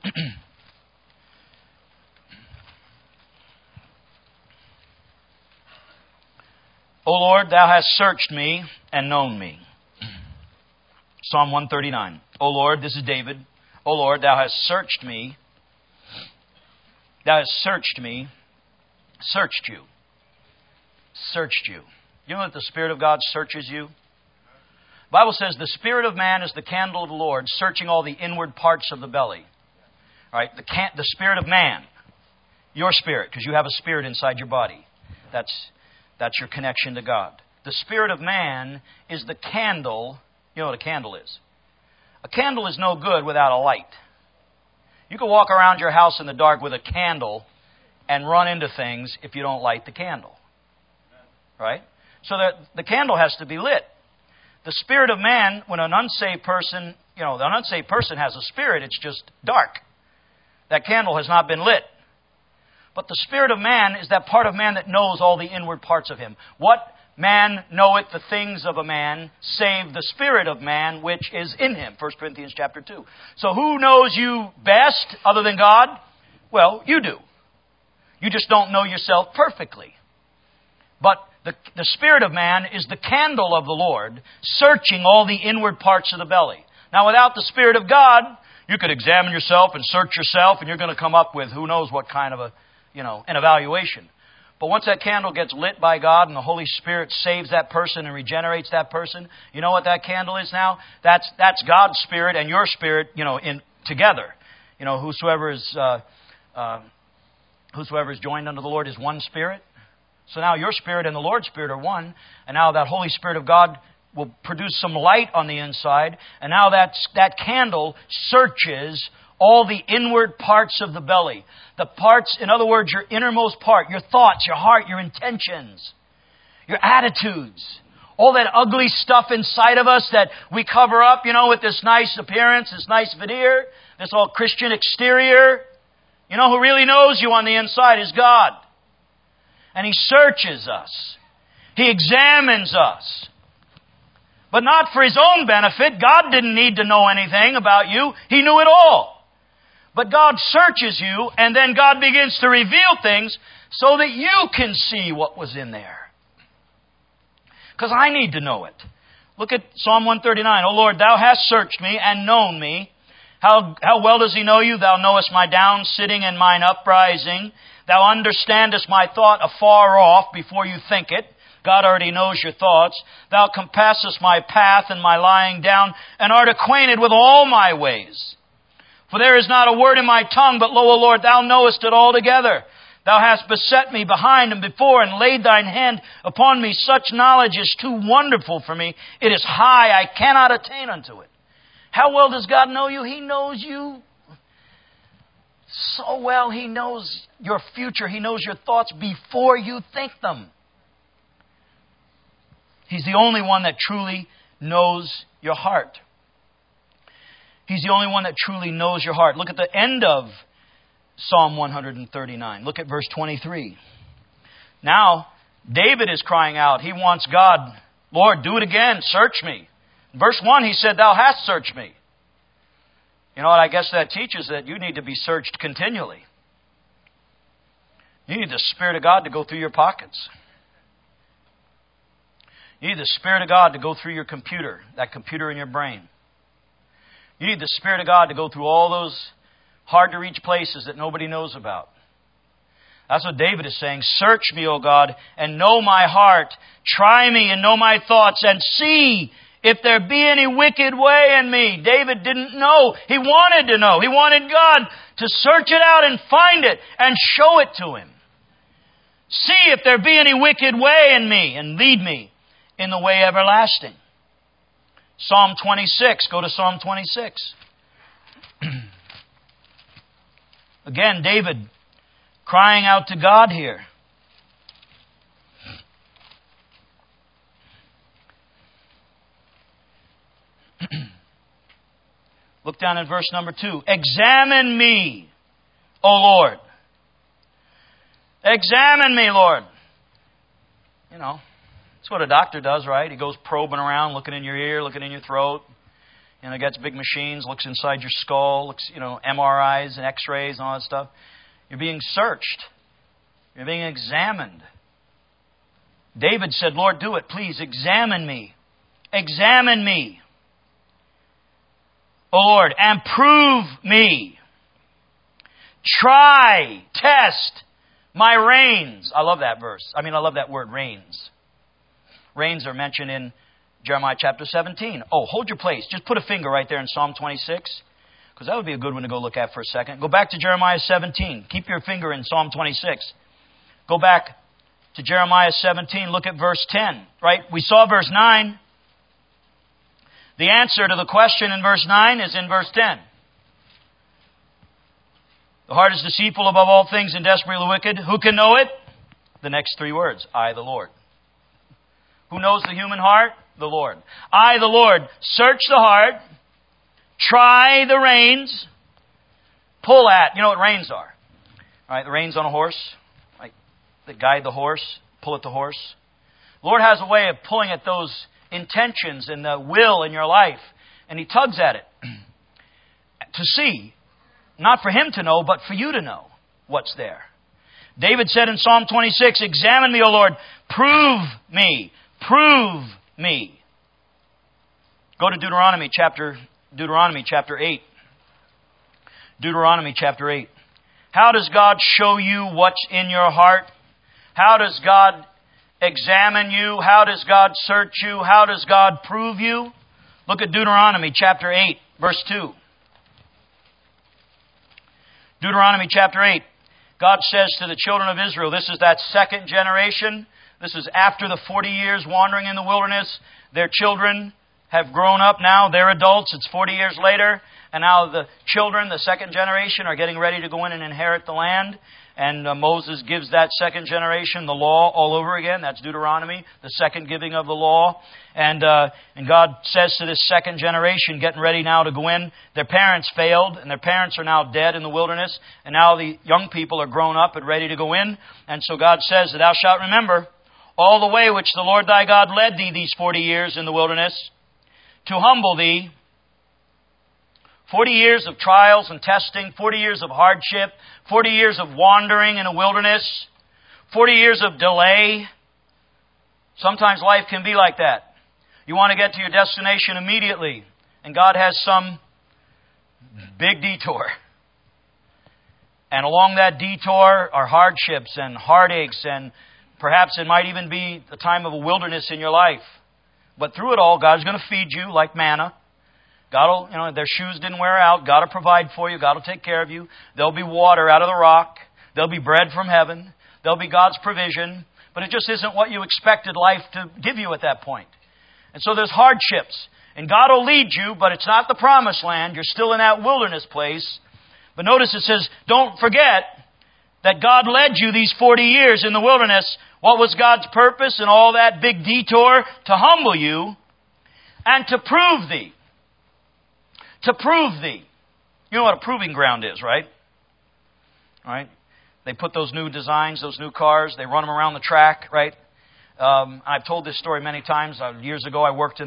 O Lord, thou hast searched me and known me. Psalm 139. O Lord, this is David. O Lord, thou hast searched me. Thou hast searched me. Searched you. Searched you. You know that the Spirit of God searches you? The Bible says the spirit of man is the candle of the Lord, searching all the inward parts of the belly. All right, the spirit of man, your spirit, because you have a spirit inside your body. That's your connection to God. The spirit of man is the candle. You know what a candle is? A candle is no good without a light. You can walk around your house in the dark with a candle and run into things if you don't light the candle. Right? So that the candle has to be lit. The spirit of man, when an unsaved person, the unsaved person has a spirit, it's just dark. That candle has not been lit. But the spirit of man is that part of man that knows all the inward parts of him. What man knoweth the things of a man, save the spirit of man which is in him. 1 Corinthians chapter 2. So who knows you best other than God? Well, you do. You just don't know yourself perfectly. But the spirit of man is the candle of the Lord, searching all the inward parts of the belly. Now, without the Spirit of God, you could examine yourself and search yourself, and you're going to come up with who knows what kind of an evaluation. But once that candle gets lit by God and the Holy Spirit saves that person and regenerates that person, you know what that candle is now? That's God's Spirit and your spirit, in together. Whosoever is joined unto the Lord is one spirit. So now your spirit and the Lord's Spirit are one, and now that Holy Spirit of God will produce some light on the inside, and now that candle searches all the inward parts of the belly. The parts, in other words, your innermost part, your thoughts, your heart, your intentions, your attitudes, all that ugly stuff inside of us that we cover up, with this nice appearance, this nice veneer, this all Christian exterior. Who really knows you on the inside is God. And He searches us. He examines us. But not for His own benefit. God didn't need to know anything about you. He knew it all. But God searches you, and then God begins to reveal things so that you can see what was in there. Because I need to know it. Look at Psalm 139. O Lord, Thou hast searched me and known me. How well does He know you? Thou knowest my down sitting and mine uprising. Thou understandest my thought afar off before you think it. God already knows your thoughts. Thou compassest my path and my lying down, and art acquainted with all my ways. For there is not a word in my tongue, but lo, O Lord, Thou knowest it altogether. Thou hast beset me behind and before, and laid Thine hand upon me. Such knowledge is too wonderful for me. It is high, I cannot attain unto it. How well does God know you? He knows you so well. He knows your future. He knows your thoughts before you think them. He's the only one that truly knows your heart. He's the only one that truly knows your heart. Look at the end of Psalm 139. Look at verse 23. Now, David is crying out. He wants God, Lord, do it again. Search me. Verse 1, he said, Thou hast searched me. You know what? I guess that teaches that you need to be searched continually. You need the Spirit of God to go through your pockets. You need the Spirit of God to go through your computer, that computer in your brain. You need the Spirit of God to go through all those hard-to-reach places that nobody knows about. That's what David is saying. Search me, O God, and know my heart. Try me and know my thoughts, and see if there be any wicked way in me. David didn't know. He wanted to know. He wanted God to search it out and find it and show it to him. See if there be any wicked way in me, and lead me in the way everlasting. Psalm 26. Go to Psalm 26. Again, David crying out to God here. Look down at verse number 2. Examine me, O Lord. Examine me, Lord. You know, that's what a doctor does, right? He goes probing around, looking in your ear, looking in your throat. You know, gets big machines, looks inside your skull, looks, MRIs and X-rays and all that stuff. You're being searched. You're being examined. David said, Lord, do it. Please examine me. Examine me, O Lord, and prove me. Try, test my reins. I love that verse. I love that word, reins. Reins are mentioned in Jeremiah chapter 17. Oh, hold your place. Just put a finger right there in Psalm 26, because that would be a good one to go look at for a second. Go back to Jeremiah 17. Keep your finger in Psalm 26. Go back to Jeremiah 17. Look at verse 10. Right? We saw verse 9. The answer to the question in verse 9 is in verse 10. The heart is deceitful above all things and desperately wicked. Who can know it? The next three words. I, the Lord. Who knows the human heart? The Lord. I, the Lord, search the heart, try the reins, pull at. You know what reins are? All right, the reins on a horse, like that guide the horse, pull at the horse. The Lord has a way of pulling at those intentions and the will in your life, and He tugs at it to see, not for Him to know, but for you to know what's there. David said in Psalm 26, examine me, O Lord, prove me, prove me. Go to Deuteronomy chapter 8. Deuteronomy chapter 8. How does God show you what's in your heart? How does God examine you? How does God search you? How does God prove you? Look at Deuteronomy chapter 8, verse 2. Deuteronomy chapter 8. God says to the children of Israel, this is that second generation. This is after the 40 years wandering in the wilderness. Their children have grown up now. They're adults. It's 40 years later. And now the children, the second generation, are getting ready to go in and inherit the land. And Moses gives that second generation the law all over again. That's Deuteronomy, the second giving of the law. And God says to this second generation, getting ready now to go in, their parents failed, and their parents are now dead in the wilderness. And now the young people are grown up and ready to go in. And so God says, thou shalt remember all the way which the Lord thy God led thee these 40 years in the wilderness, to humble thee. 40 years of trials and testing, 40 years of hardship, 40 years of wandering in a wilderness, 40 years of delay. Sometimes life can be like that. You want to get to your destination immediately, and God has some big detour. And along that detour are hardships and heartaches, and perhaps it might even be the time of a wilderness in your life. But through it all, God's going to feed you like manna. God will, their shoes didn't wear out. God will provide for you. God will take care of you. There'll be water out of the rock. There'll be bread from heaven. There'll be God's provision. But it just isn't what you expected life to give you at that point. And so there's hardships. And God will lead you, but it's not the promised land. You're still in that wilderness place. But notice it says, don't forget that God led you these 40 years in the wilderness. What was God's purpose in all that big detour? To humble you and to prove thee. To prove thee. You know what a proving ground is, right? All right. They put those new designs, those new cars, they run them around the track, right? I've told this story many times. Years ago, I worked in a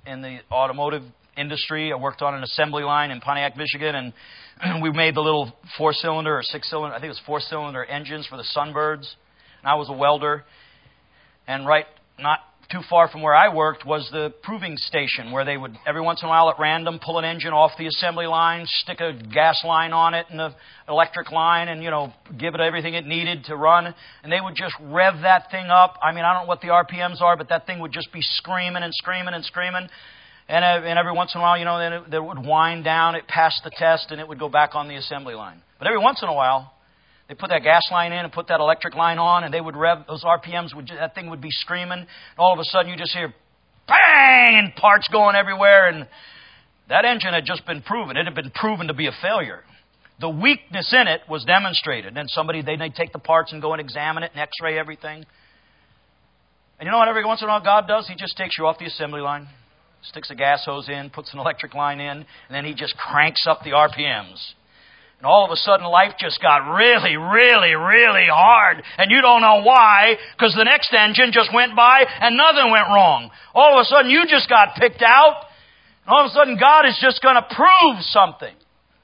in the automotive industry. I worked on an assembly line in Pontiac, Michigan, and we made the little 4-cylinder or 6-cylinder, I think it was 4-cylinder engines for the Sunbirds. And I was a welder. And not too far from where I worked was the proving station where they would, every once in a while at random, pull an engine off the assembly line, stick a gas line on it and an electric line and, give it everything it needed to run. And they would just rev that thing up. I mean, I don't know what the RPMs are, but that thing would just be screaming and screaming and screaming. And every once in a while, then it would wind down, it passed the test, and it would go back on the assembly line. But every once in a while, they put that gas line in and put that electric line on, and they would rev, those RPMs, that thing would be screaming. And all of a sudden, you just hear bang, and parts going everywhere. And that engine had just been proven. It had been proven to be a failure. The weakness in it was demonstrated. And they'd take the parts and go and examine it and x-ray everything. And you know what every once in a while God does? He just takes you off the assembly line, sticks a gas hose in, puts an electric line in, and then He just cranks up the RPMs. And all of a sudden, life just got really, really, really hard. And you don't know why, because the next engine just went by and nothing went wrong. All of a sudden, you just got picked out. And all of a sudden, God is just going to prove something.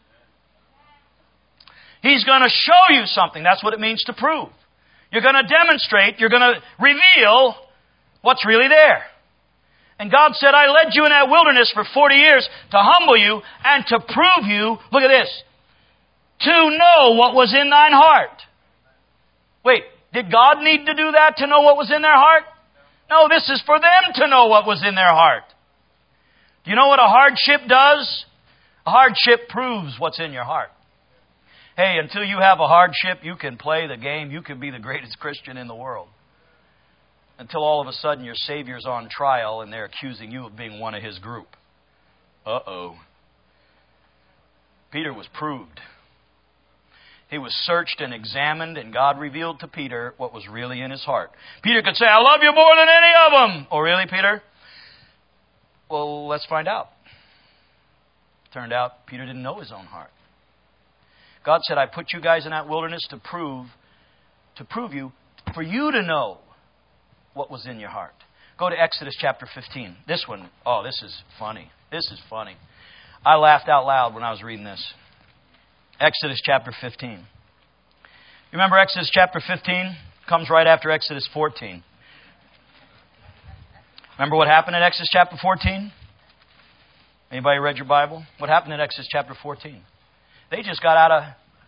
He's going to show you something. That's what it means to prove. You're going to demonstrate. You're going to reveal what's really there. And God said, I led you in that wilderness for 40 years to humble you and to prove you, look at this, to know what was in thine heart. Wait, did God need to do that to know what was in their heart? No, this is for them to know what was in their heart. Do you know what a hardship does? A hardship proves what's in your heart. Hey, until you have a hardship, you can play the game. You can be the greatest Christian in the world. Until all of a sudden your Savior's on trial and they're accusing you of being one of His group. Uh-oh. Peter was proved. He was searched and examined, and God revealed to Peter what was really in his heart. Peter could say, I love you more than any of them. Oh, really, Peter? Well, let's find out. Turned out Peter didn't know his own heart. God said, I put you guys in that wilderness to prove you, for you to know what was in your heart. Go to Exodus chapter 15. This one, this is funny. This is funny. I laughed out loud when I was reading this. Exodus chapter 15. You remember Exodus chapter 15? Comes right after Exodus 14. Remember what happened in Exodus chapter 14? Anybody read your Bible? What happened in Exodus chapter 14? They just got out of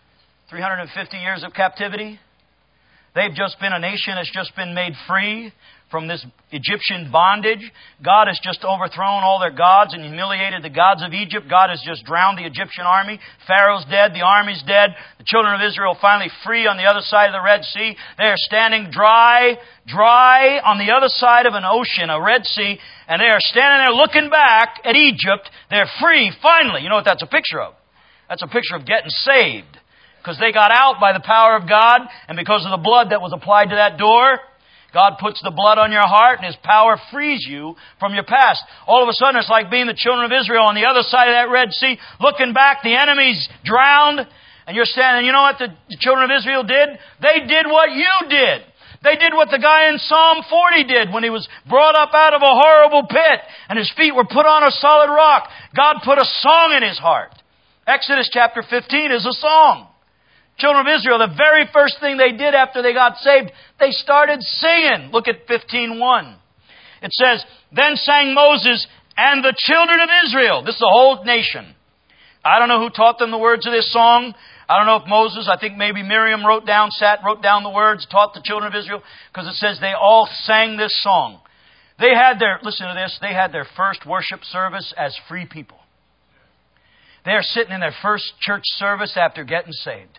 350 years of captivity. They've just been a nation that's just been made free from this Egyptian bondage. God has just overthrown all their gods and humiliated the gods of Egypt. God has just drowned the Egyptian army. Pharaoh's dead. The army's dead. The children of Israel finally free on the other side of the Red Sea. They are standing dry on the other side of an ocean, a Red Sea, and they are standing there looking back at Egypt. They're free, finally. You know what that's a picture of? That's a picture of getting saved. Because they got out by the power of God, and because of the blood that was applied to that door, God puts the blood on your heart, and His power frees you from your past. All of a sudden, it's like being the children of Israel on the other side of that Red Sea, looking back, the enemy's drowned, and you're standing. You know what the children of Israel did? They did what you did. They did what the guy in Psalm 40 did when he was brought up out of a horrible pit, and his feet were put on a solid rock. God put a song in his heart. Exodus chapter 15 is a song. Children of Israel, the very first thing they did after they got saved, they started singing. Look at 15:1. It says, Then sang Moses and the children of Israel. This is the whole nation. I don't know who taught them the words of this song. I don't know if Moses, I think maybe Miriam wrote down the words, taught the children of Israel, because it says they all sang this song. They had listen to this, they had their first worship service as free people. They are sitting in their first church service after getting saved.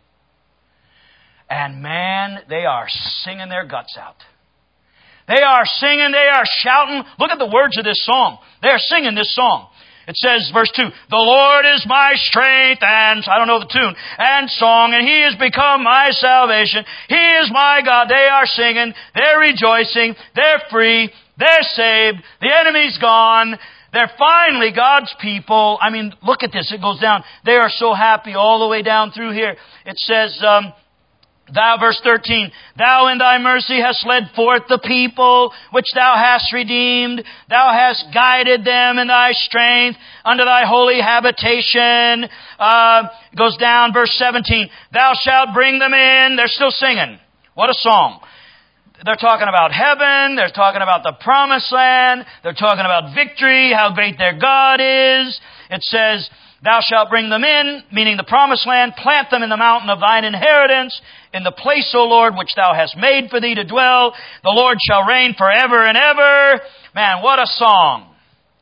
And man, they are singing their guts out. They are singing, they are shouting. Look at the words of this song. They are singing this song. It says, verse 2, The Lord is my strength and, I don't know the tune, and song, and He has become my salvation. He is my God. They are singing, they're rejoicing, they're free, they're saved, the enemy's gone. They're finally God's people. I mean, look at this. It goes down. They are so happy all the way down through here. It says, Thou, verse 13, Thou in Thy mercy hast led forth the people which Thou hast redeemed. Thou hast guided them in Thy strength unto Thy holy habitation. Goes down, verse 17, Thou shalt bring them in. They're still singing. What a song. They're talking about heaven. They're talking about the promised land. They're talking about victory, how great their God is. It says, Thou shalt bring them in, meaning the promised land, plant them in the mountain of Thine inheritance, in the place, O Lord, which Thou hast made for Thee to dwell. The Lord shall reign forever and ever. Man, what a song.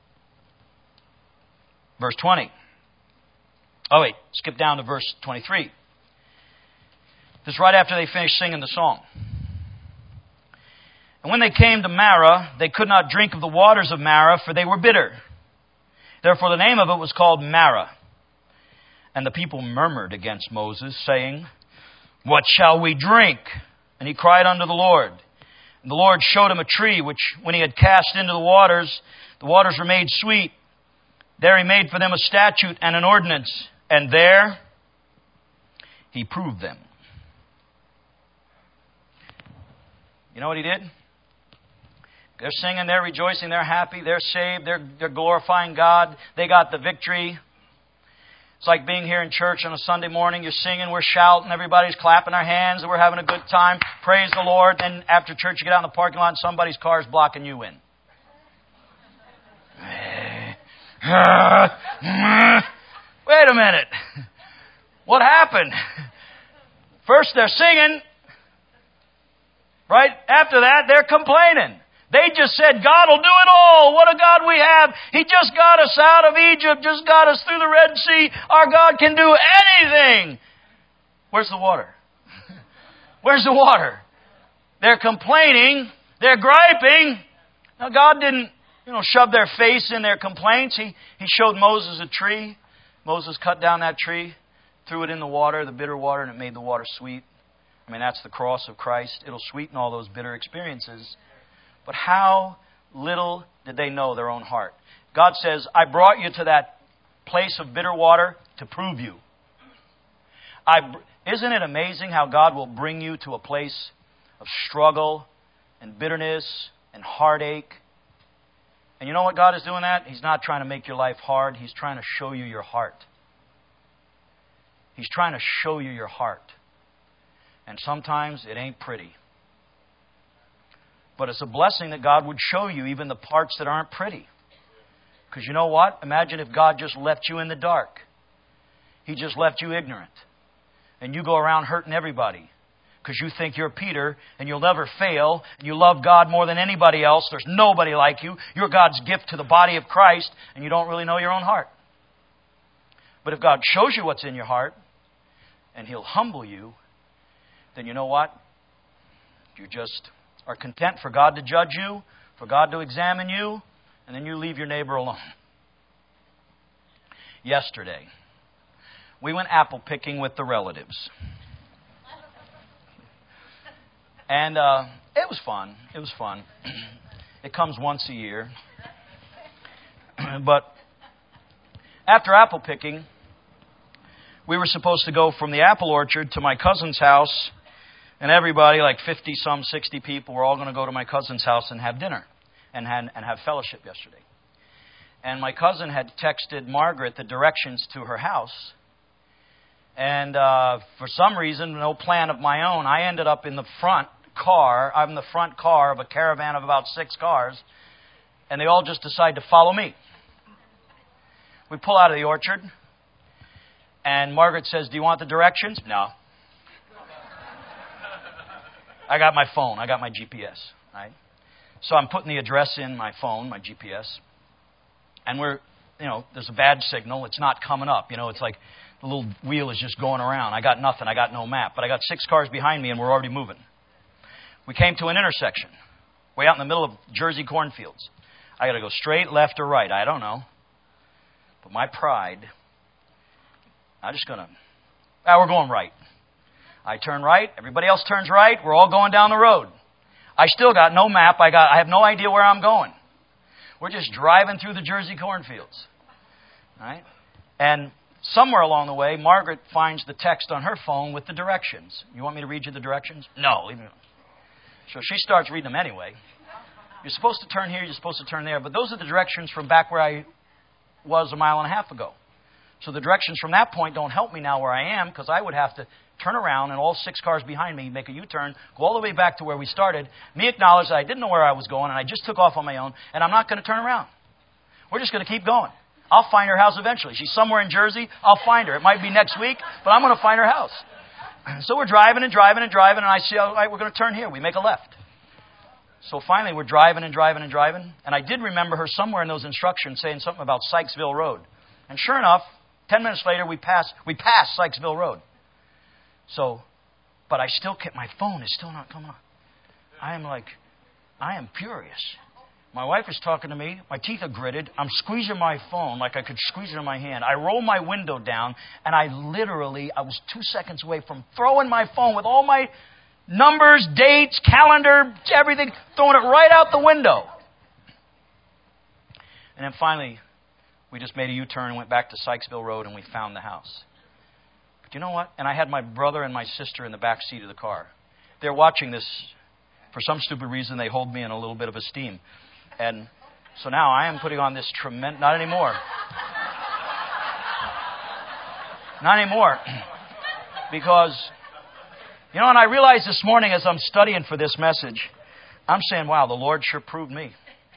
Verse 20. Oh wait, skip down to verse 23. This is right after they finished singing the song. And when they came to Marah, they could not drink of the waters of Marah, for they were bitter. Therefore the name of it was called Marah. And the people murmured against Moses, saying, What shall we drink? And he cried unto the Lord. And the Lord showed him a tree, which when he had cast into the waters were made sweet. There he made for them a statute and an ordinance, and there he proved them. You know what he did? They're singing, they're rejoicing, they're happy, they're saved, they're glorifying God, they got the victory. It's like being here in church on a Sunday morning, you're singing, we're shouting, everybody's clapping their hands, and we're having a good time. Praise the Lord. Then after church, you get out in the parking lot and somebody's car is blocking you in. Wait a minute. What happened? First they're singing. Right? After that, they're complaining. They just said, God will do it all. What a God we have. He just got us out of Egypt, just got us through the Red Sea. Our God can do anything. Where's the water? Where's the water? They're complaining. They're griping. Now, God didn't, shove their face in their complaints. He showed Moses a tree. Moses cut down that tree, threw it in the water, the bitter water, and it made the water sweet. I mean, that's the cross of Christ. It'll sweeten all those bitter experiences. But how little did they know their own heart? God says, I brought you to that place of bitter water to prove you. Isn't it amazing how God will bring you to a place of struggle and bitterness and heartache? And you know what God is doing that? He's not trying to make your life hard. He's trying to show you your heart. He's trying to show you your heart. And sometimes it ain't pretty. But it's a blessing that God would show you even the parts that aren't pretty. Because you know what? Imagine if God just left you in the dark. He just left you ignorant. And you go around hurting everybody. Because you think you're Peter and you'll never fail. And you love God more than anybody else. There's nobody like you. You're God's gift to the body of Christ. And you don't really know your own heart. But if God shows you what's in your heart and He'll humble you, then you know what? You just are content for God to judge you, for God to examine you, and then you leave your neighbor alone. Yesterday, we went apple picking with the relatives. And it was fun. It was fun. It comes once a year. But after apple picking, we were supposed to go from the apple orchard to my cousin's house. And everybody, like 50-some, 60 people, were all going to go to my cousin's house and have dinner and have fellowship yesterday. And my cousin had texted Margaret the directions to her house. And for some reason, no plan of my own, I ended up in the front car. I'm the front car of a caravan of about 6 cars. And they all just decide to follow me. We pull out of the orchard. And Margaret says, do you want the directions? No. I got my phone. I got my GPS. Right? So I'm putting the address in my phone, my GPS. And there's a bad signal. It's not coming up. It's like the little wheel is just going around. I got nothing. I got no map. But I got 6 cars behind me and we're already moving. We came to an intersection way out in the middle of Jersey cornfields. I got to go straight, left, or right. I don't know. But my pride, we're going right. I turn right. Everybody else turns right. We're all going down the road. I still got no map. I have no idea where I'm going. We're just driving through the Jersey cornfields. Right? And somewhere along the way, Margaret finds the text on her phone with the directions. You want me to read you the directions? No. Leave me alone. So she starts reading them anyway. You're supposed to turn here, you're supposed to turn there. But those are the directions from back where I was a mile and a half ago. So the directions from that point don't help me now where I am, because I would have to turn around and all 6 cars behind me make a U-turn, go all the way back to where we started, me acknowledge that I didn't know where I was going and I just took off on my own, and I'm not going to turn around. We're just going to keep going. I'll find her house eventually. She's somewhere in Jersey. I'll find her. It might be next week, but I'm going to find her house. So we're driving, and I see, all right, we're going to turn here. We make a left. So finally, we're driving, and I did remember her somewhere in those instructions saying something about Sykesville Road. And sure enough, 10 minutes later, we passed Sykesville Road. So, but I still kept, my phone is still not coming on. I am furious. My wife is talking to me. My teeth are gritted. I'm squeezing my phone like I could squeeze it in my hand. I roll my window down, and I was 2 seconds away from throwing my phone with all my numbers, dates, calendar, everything, throwing it right out the window. And then finally, we just made a U-turn and went back to Sykesville Road, and we found the house. But you know what? And I had my brother and my sister in the back seat of the car. They're watching this. For some stupid reason, they hold me in a little bit of esteem. And so now I am putting on this tremendous... Not anymore. Not anymore. Because, you know, and I realized this morning as I'm studying for this message, I'm saying, wow, the Lord sure proved me.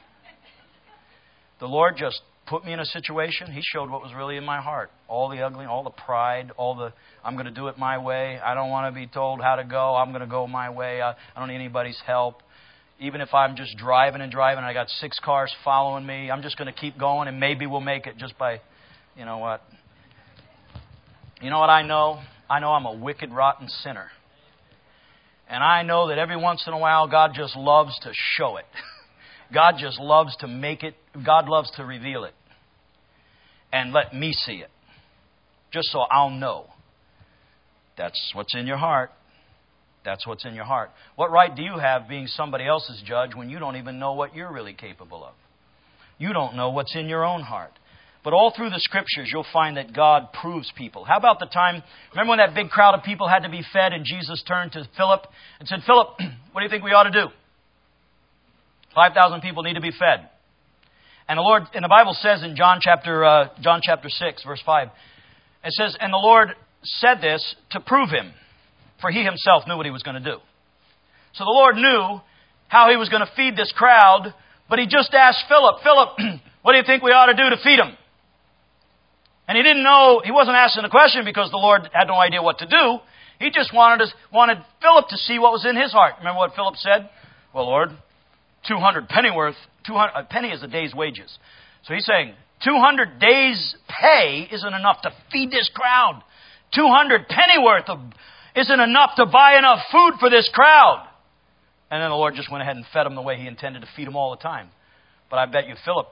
The Lord just put me in a situation. He showed what was really in my heart. All the ugly, all the pride, I'm going to do it my way. I don't want to be told how to go. I'm going to go my way. I don't need anybody's help. Even if I'm just driving and I got 6 cars following me, I'm just going to keep going, and maybe we'll make it just by, you know what? You know what I know? I know I'm a wicked, rotten sinner. And I know that every once in a while, God just loves to show it. God just loves to make it. God loves to reveal it. And let me see it. Just so I'll know. That's what's in your heart. That's what's in your heart. What right do you have being somebody else's judge when you don't even know what you're really capable of? You don't know what's in your own heart. But all through the Scriptures, you'll find that God proves people. How about the time, remember when that big crowd of people had to be fed and Jesus turned to Philip and said, Philip, what do you think we ought to do? 5,000 people need to be fed. And the Lord, and the Bible says in John chapter 6, verse 5, it says, and the Lord said this to prove him, for he himself knew what he was going to do. So the Lord knew how he was going to feed this crowd, but he just asked Philip, what do you think we ought to do to feed them? And he didn't know, he wasn't asking the question because the Lord had no idea what to do. He just wanted Philip to see what was in his heart. Remember what Philip said? Well, Lord, 200 pennyworth, a penny is a day's wages. So he's saying, 200 days' pay isn't enough to feed this crowd. 200 pennyworth isn't enough to buy enough food for this crowd. And then the Lord just went ahead and fed them the way he intended to feed them all the time. But I bet you Philip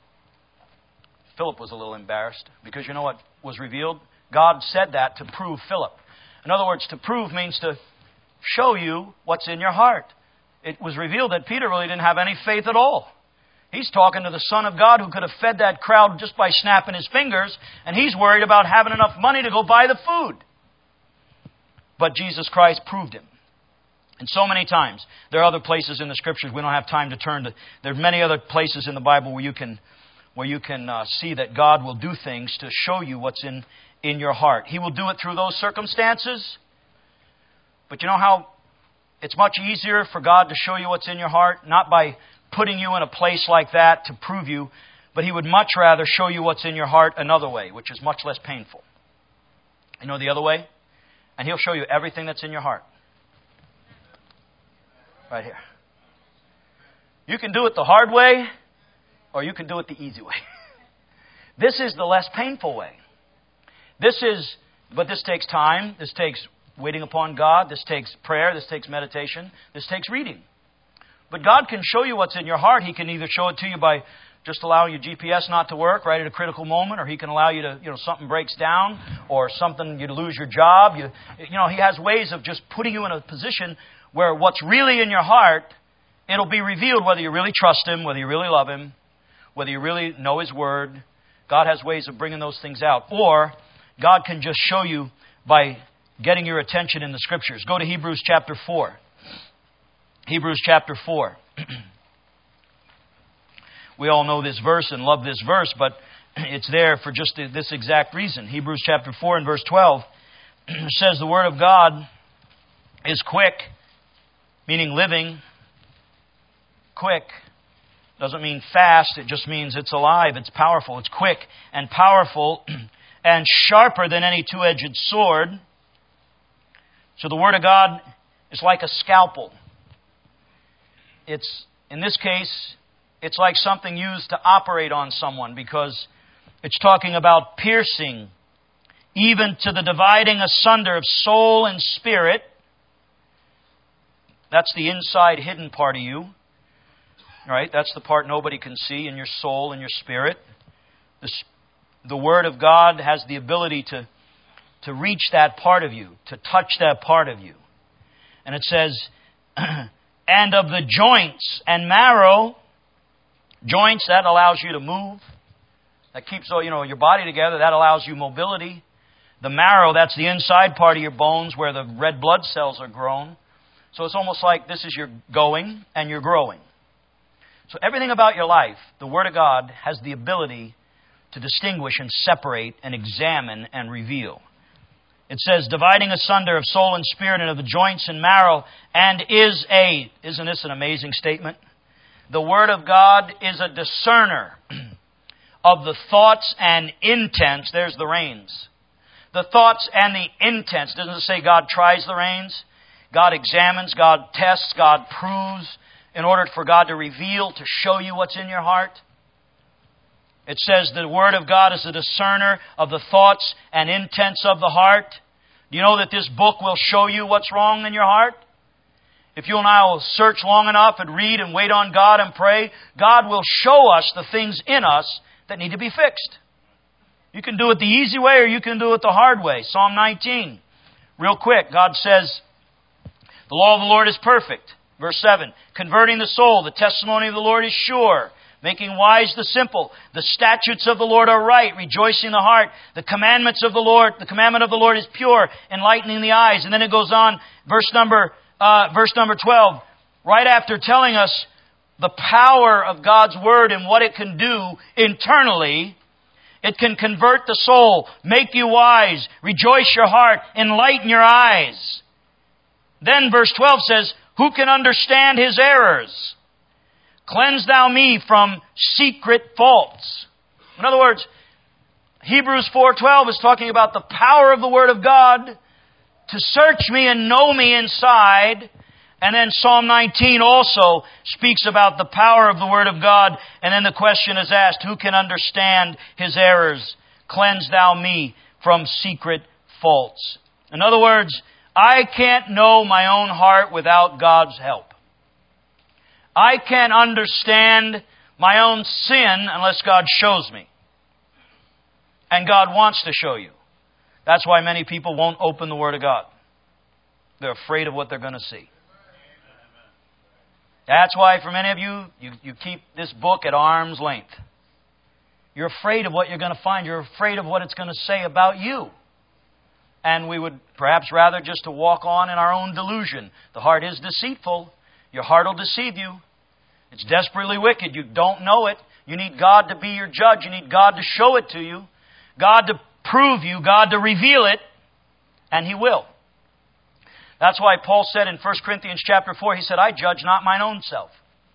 was a little embarrassed because you know what was revealed? God said that to prove Philip. In other words, to prove means to show you what's in your heart. It was revealed that Peter really didn't have any faith at all. He's talking to the Son of God who could have fed that crowd just by snapping his fingers, and he's worried about having enough money to go buy the food. But Jesus Christ proved him. And so many times, there are other places in the Scriptures, we don't have time to turn to, there are many other places in the Bible where you can see that God will do things to show you what's in your heart. He will do it through those circumstances. But you know how it's much easier for God to show you what's in your heart? Not by putting you in a place like that to prove you, but He would much rather show you what's in your heart another way, which is much less painful. You know the other way? And He'll show you everything that's in your heart. Right here. You can do it the hard way, or you can do it the easy way. This is the less painful way. But this takes time. This takes waiting upon God. This takes prayer. This takes meditation. This takes reading. But God can show you what's in your heart. He can either show it to you by just allowing your GPS not to work right at a critical moment, or He can allow you to, something breaks down, or something, you lose your job. He has ways of just putting you in a position where what's really in your heart, it'll be revealed whether you really trust Him, whether you really love Him, whether you really know His Word. God has ways of bringing those things out. Or God can just show you by getting your attention in the Scriptures. Go to Hebrews chapter 4. Hebrews chapter 4. We all know this verse and love this verse, but it's there for just this exact reason. Hebrews chapter 4 and verse 12 says the Word of God is quick, meaning living. Quick doesn't mean fast. It just means it's alive. It's powerful. It's quick and powerful and sharper than any two-edged sword. So the Word of God is like a scalpel. In this case, it's like something used to operate on someone because it's talking about piercing, even to the dividing asunder of soul and spirit. That's the inside hidden part of you. Right? That's the part nobody can see in your soul and your spirit. The Word of God has the ability to reach that part of you, to touch that part of you. And it says, and of the joints and marrow. Joints, that allows you to move. That keeps your body together. That allows you mobility. The marrow, that's the inside part of your bones where the red blood cells are grown. So it's almost like this is your going and you're growing. So everything about your life, the Word of God has the ability to distinguish and separate and examine and reveal. It says, dividing asunder of soul and spirit and of the joints and marrow, and isn't this an amazing statement? The Word of God is a discerner of the thoughts and intents. There's the reins. The thoughts and the intents. Doesn't it say God tries the reins? God examines, God tests, God proves in order for God to reveal, to show you what's in your heart. It says the Word of God is a discerner of the thoughts and intents of the heart. Do you know that this book will show you what's wrong in your heart? If you and I will search long enough and read and wait on God and pray, God will show us the things in us that need to be fixed. You can do it the easy way or you can do it the hard way. Psalm 19. Real quick, God says, the law of the Lord is perfect. Verse 7, converting the soul, the testimony of the Lord is sure, making wise the simple. The statutes of the Lord are right, rejoicing the heart. The commandment of the Lord is pure, enlightening the eyes. And then it goes on, verse number 12, right after telling us the power of God's Word and what it can do internally. It can convert the soul, make you wise, rejoice your heart, enlighten your eyes. Then verse 12 says, who can understand his errors? Cleanse thou me from secret faults. In other words, Hebrews 4:12 is talking about the power of the Word of God to search me and know me inside. And then Psalm 19 also speaks about the power of the Word of God. And then the question is asked, who can understand his errors? Cleanse thou me from secret faults. In other words, I can't know my own heart without God's help. I can't understand my own sin unless God shows me. And God wants to show you. That's why many people won't open the Word of God. They're afraid of what they're going to see. That's why for many of you keep this book at arm's length. You're afraid of what you're going to find. You're afraid of what it's going to say about you. And we would perhaps rather just to walk on in our own delusion. The heart is deceitful. Your heart will deceive you. It's desperately wicked. You don't know it. You need God to be your judge. You need God to show it to you. God to prove you. God to reveal it. And He will. That's why Paul said in 1 Corinthians chapter 4, he said, I judge not mine own self.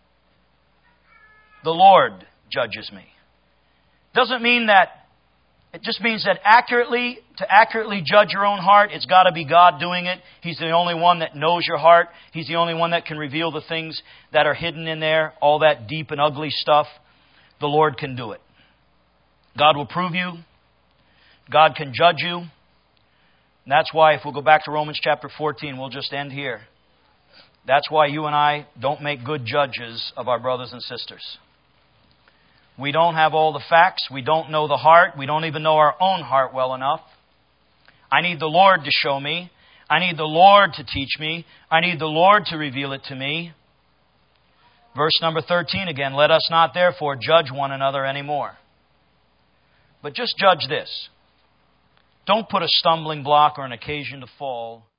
The Lord judges me. Doesn't mean that. It just means that to accurately judge your own heart, it's got to be God doing it. He's the only one that knows your heart. He's the only one that can reveal the things that are hidden in there, all that deep and ugly stuff. The Lord can do it. God will prove you. God can judge you. And that's why, if we'll go back to Romans chapter 14, we'll just end here. That's why you and I don't make good judges of our brothers and sisters. We don't have all the facts. We don't know the heart. We don't even know our own heart well enough. I need the Lord to show me. I need the Lord to teach me. I need the Lord to reveal it to me. Verse number 13 again. Let us not therefore judge one another anymore. But just judge this. Don't put a stumbling block or an occasion to fall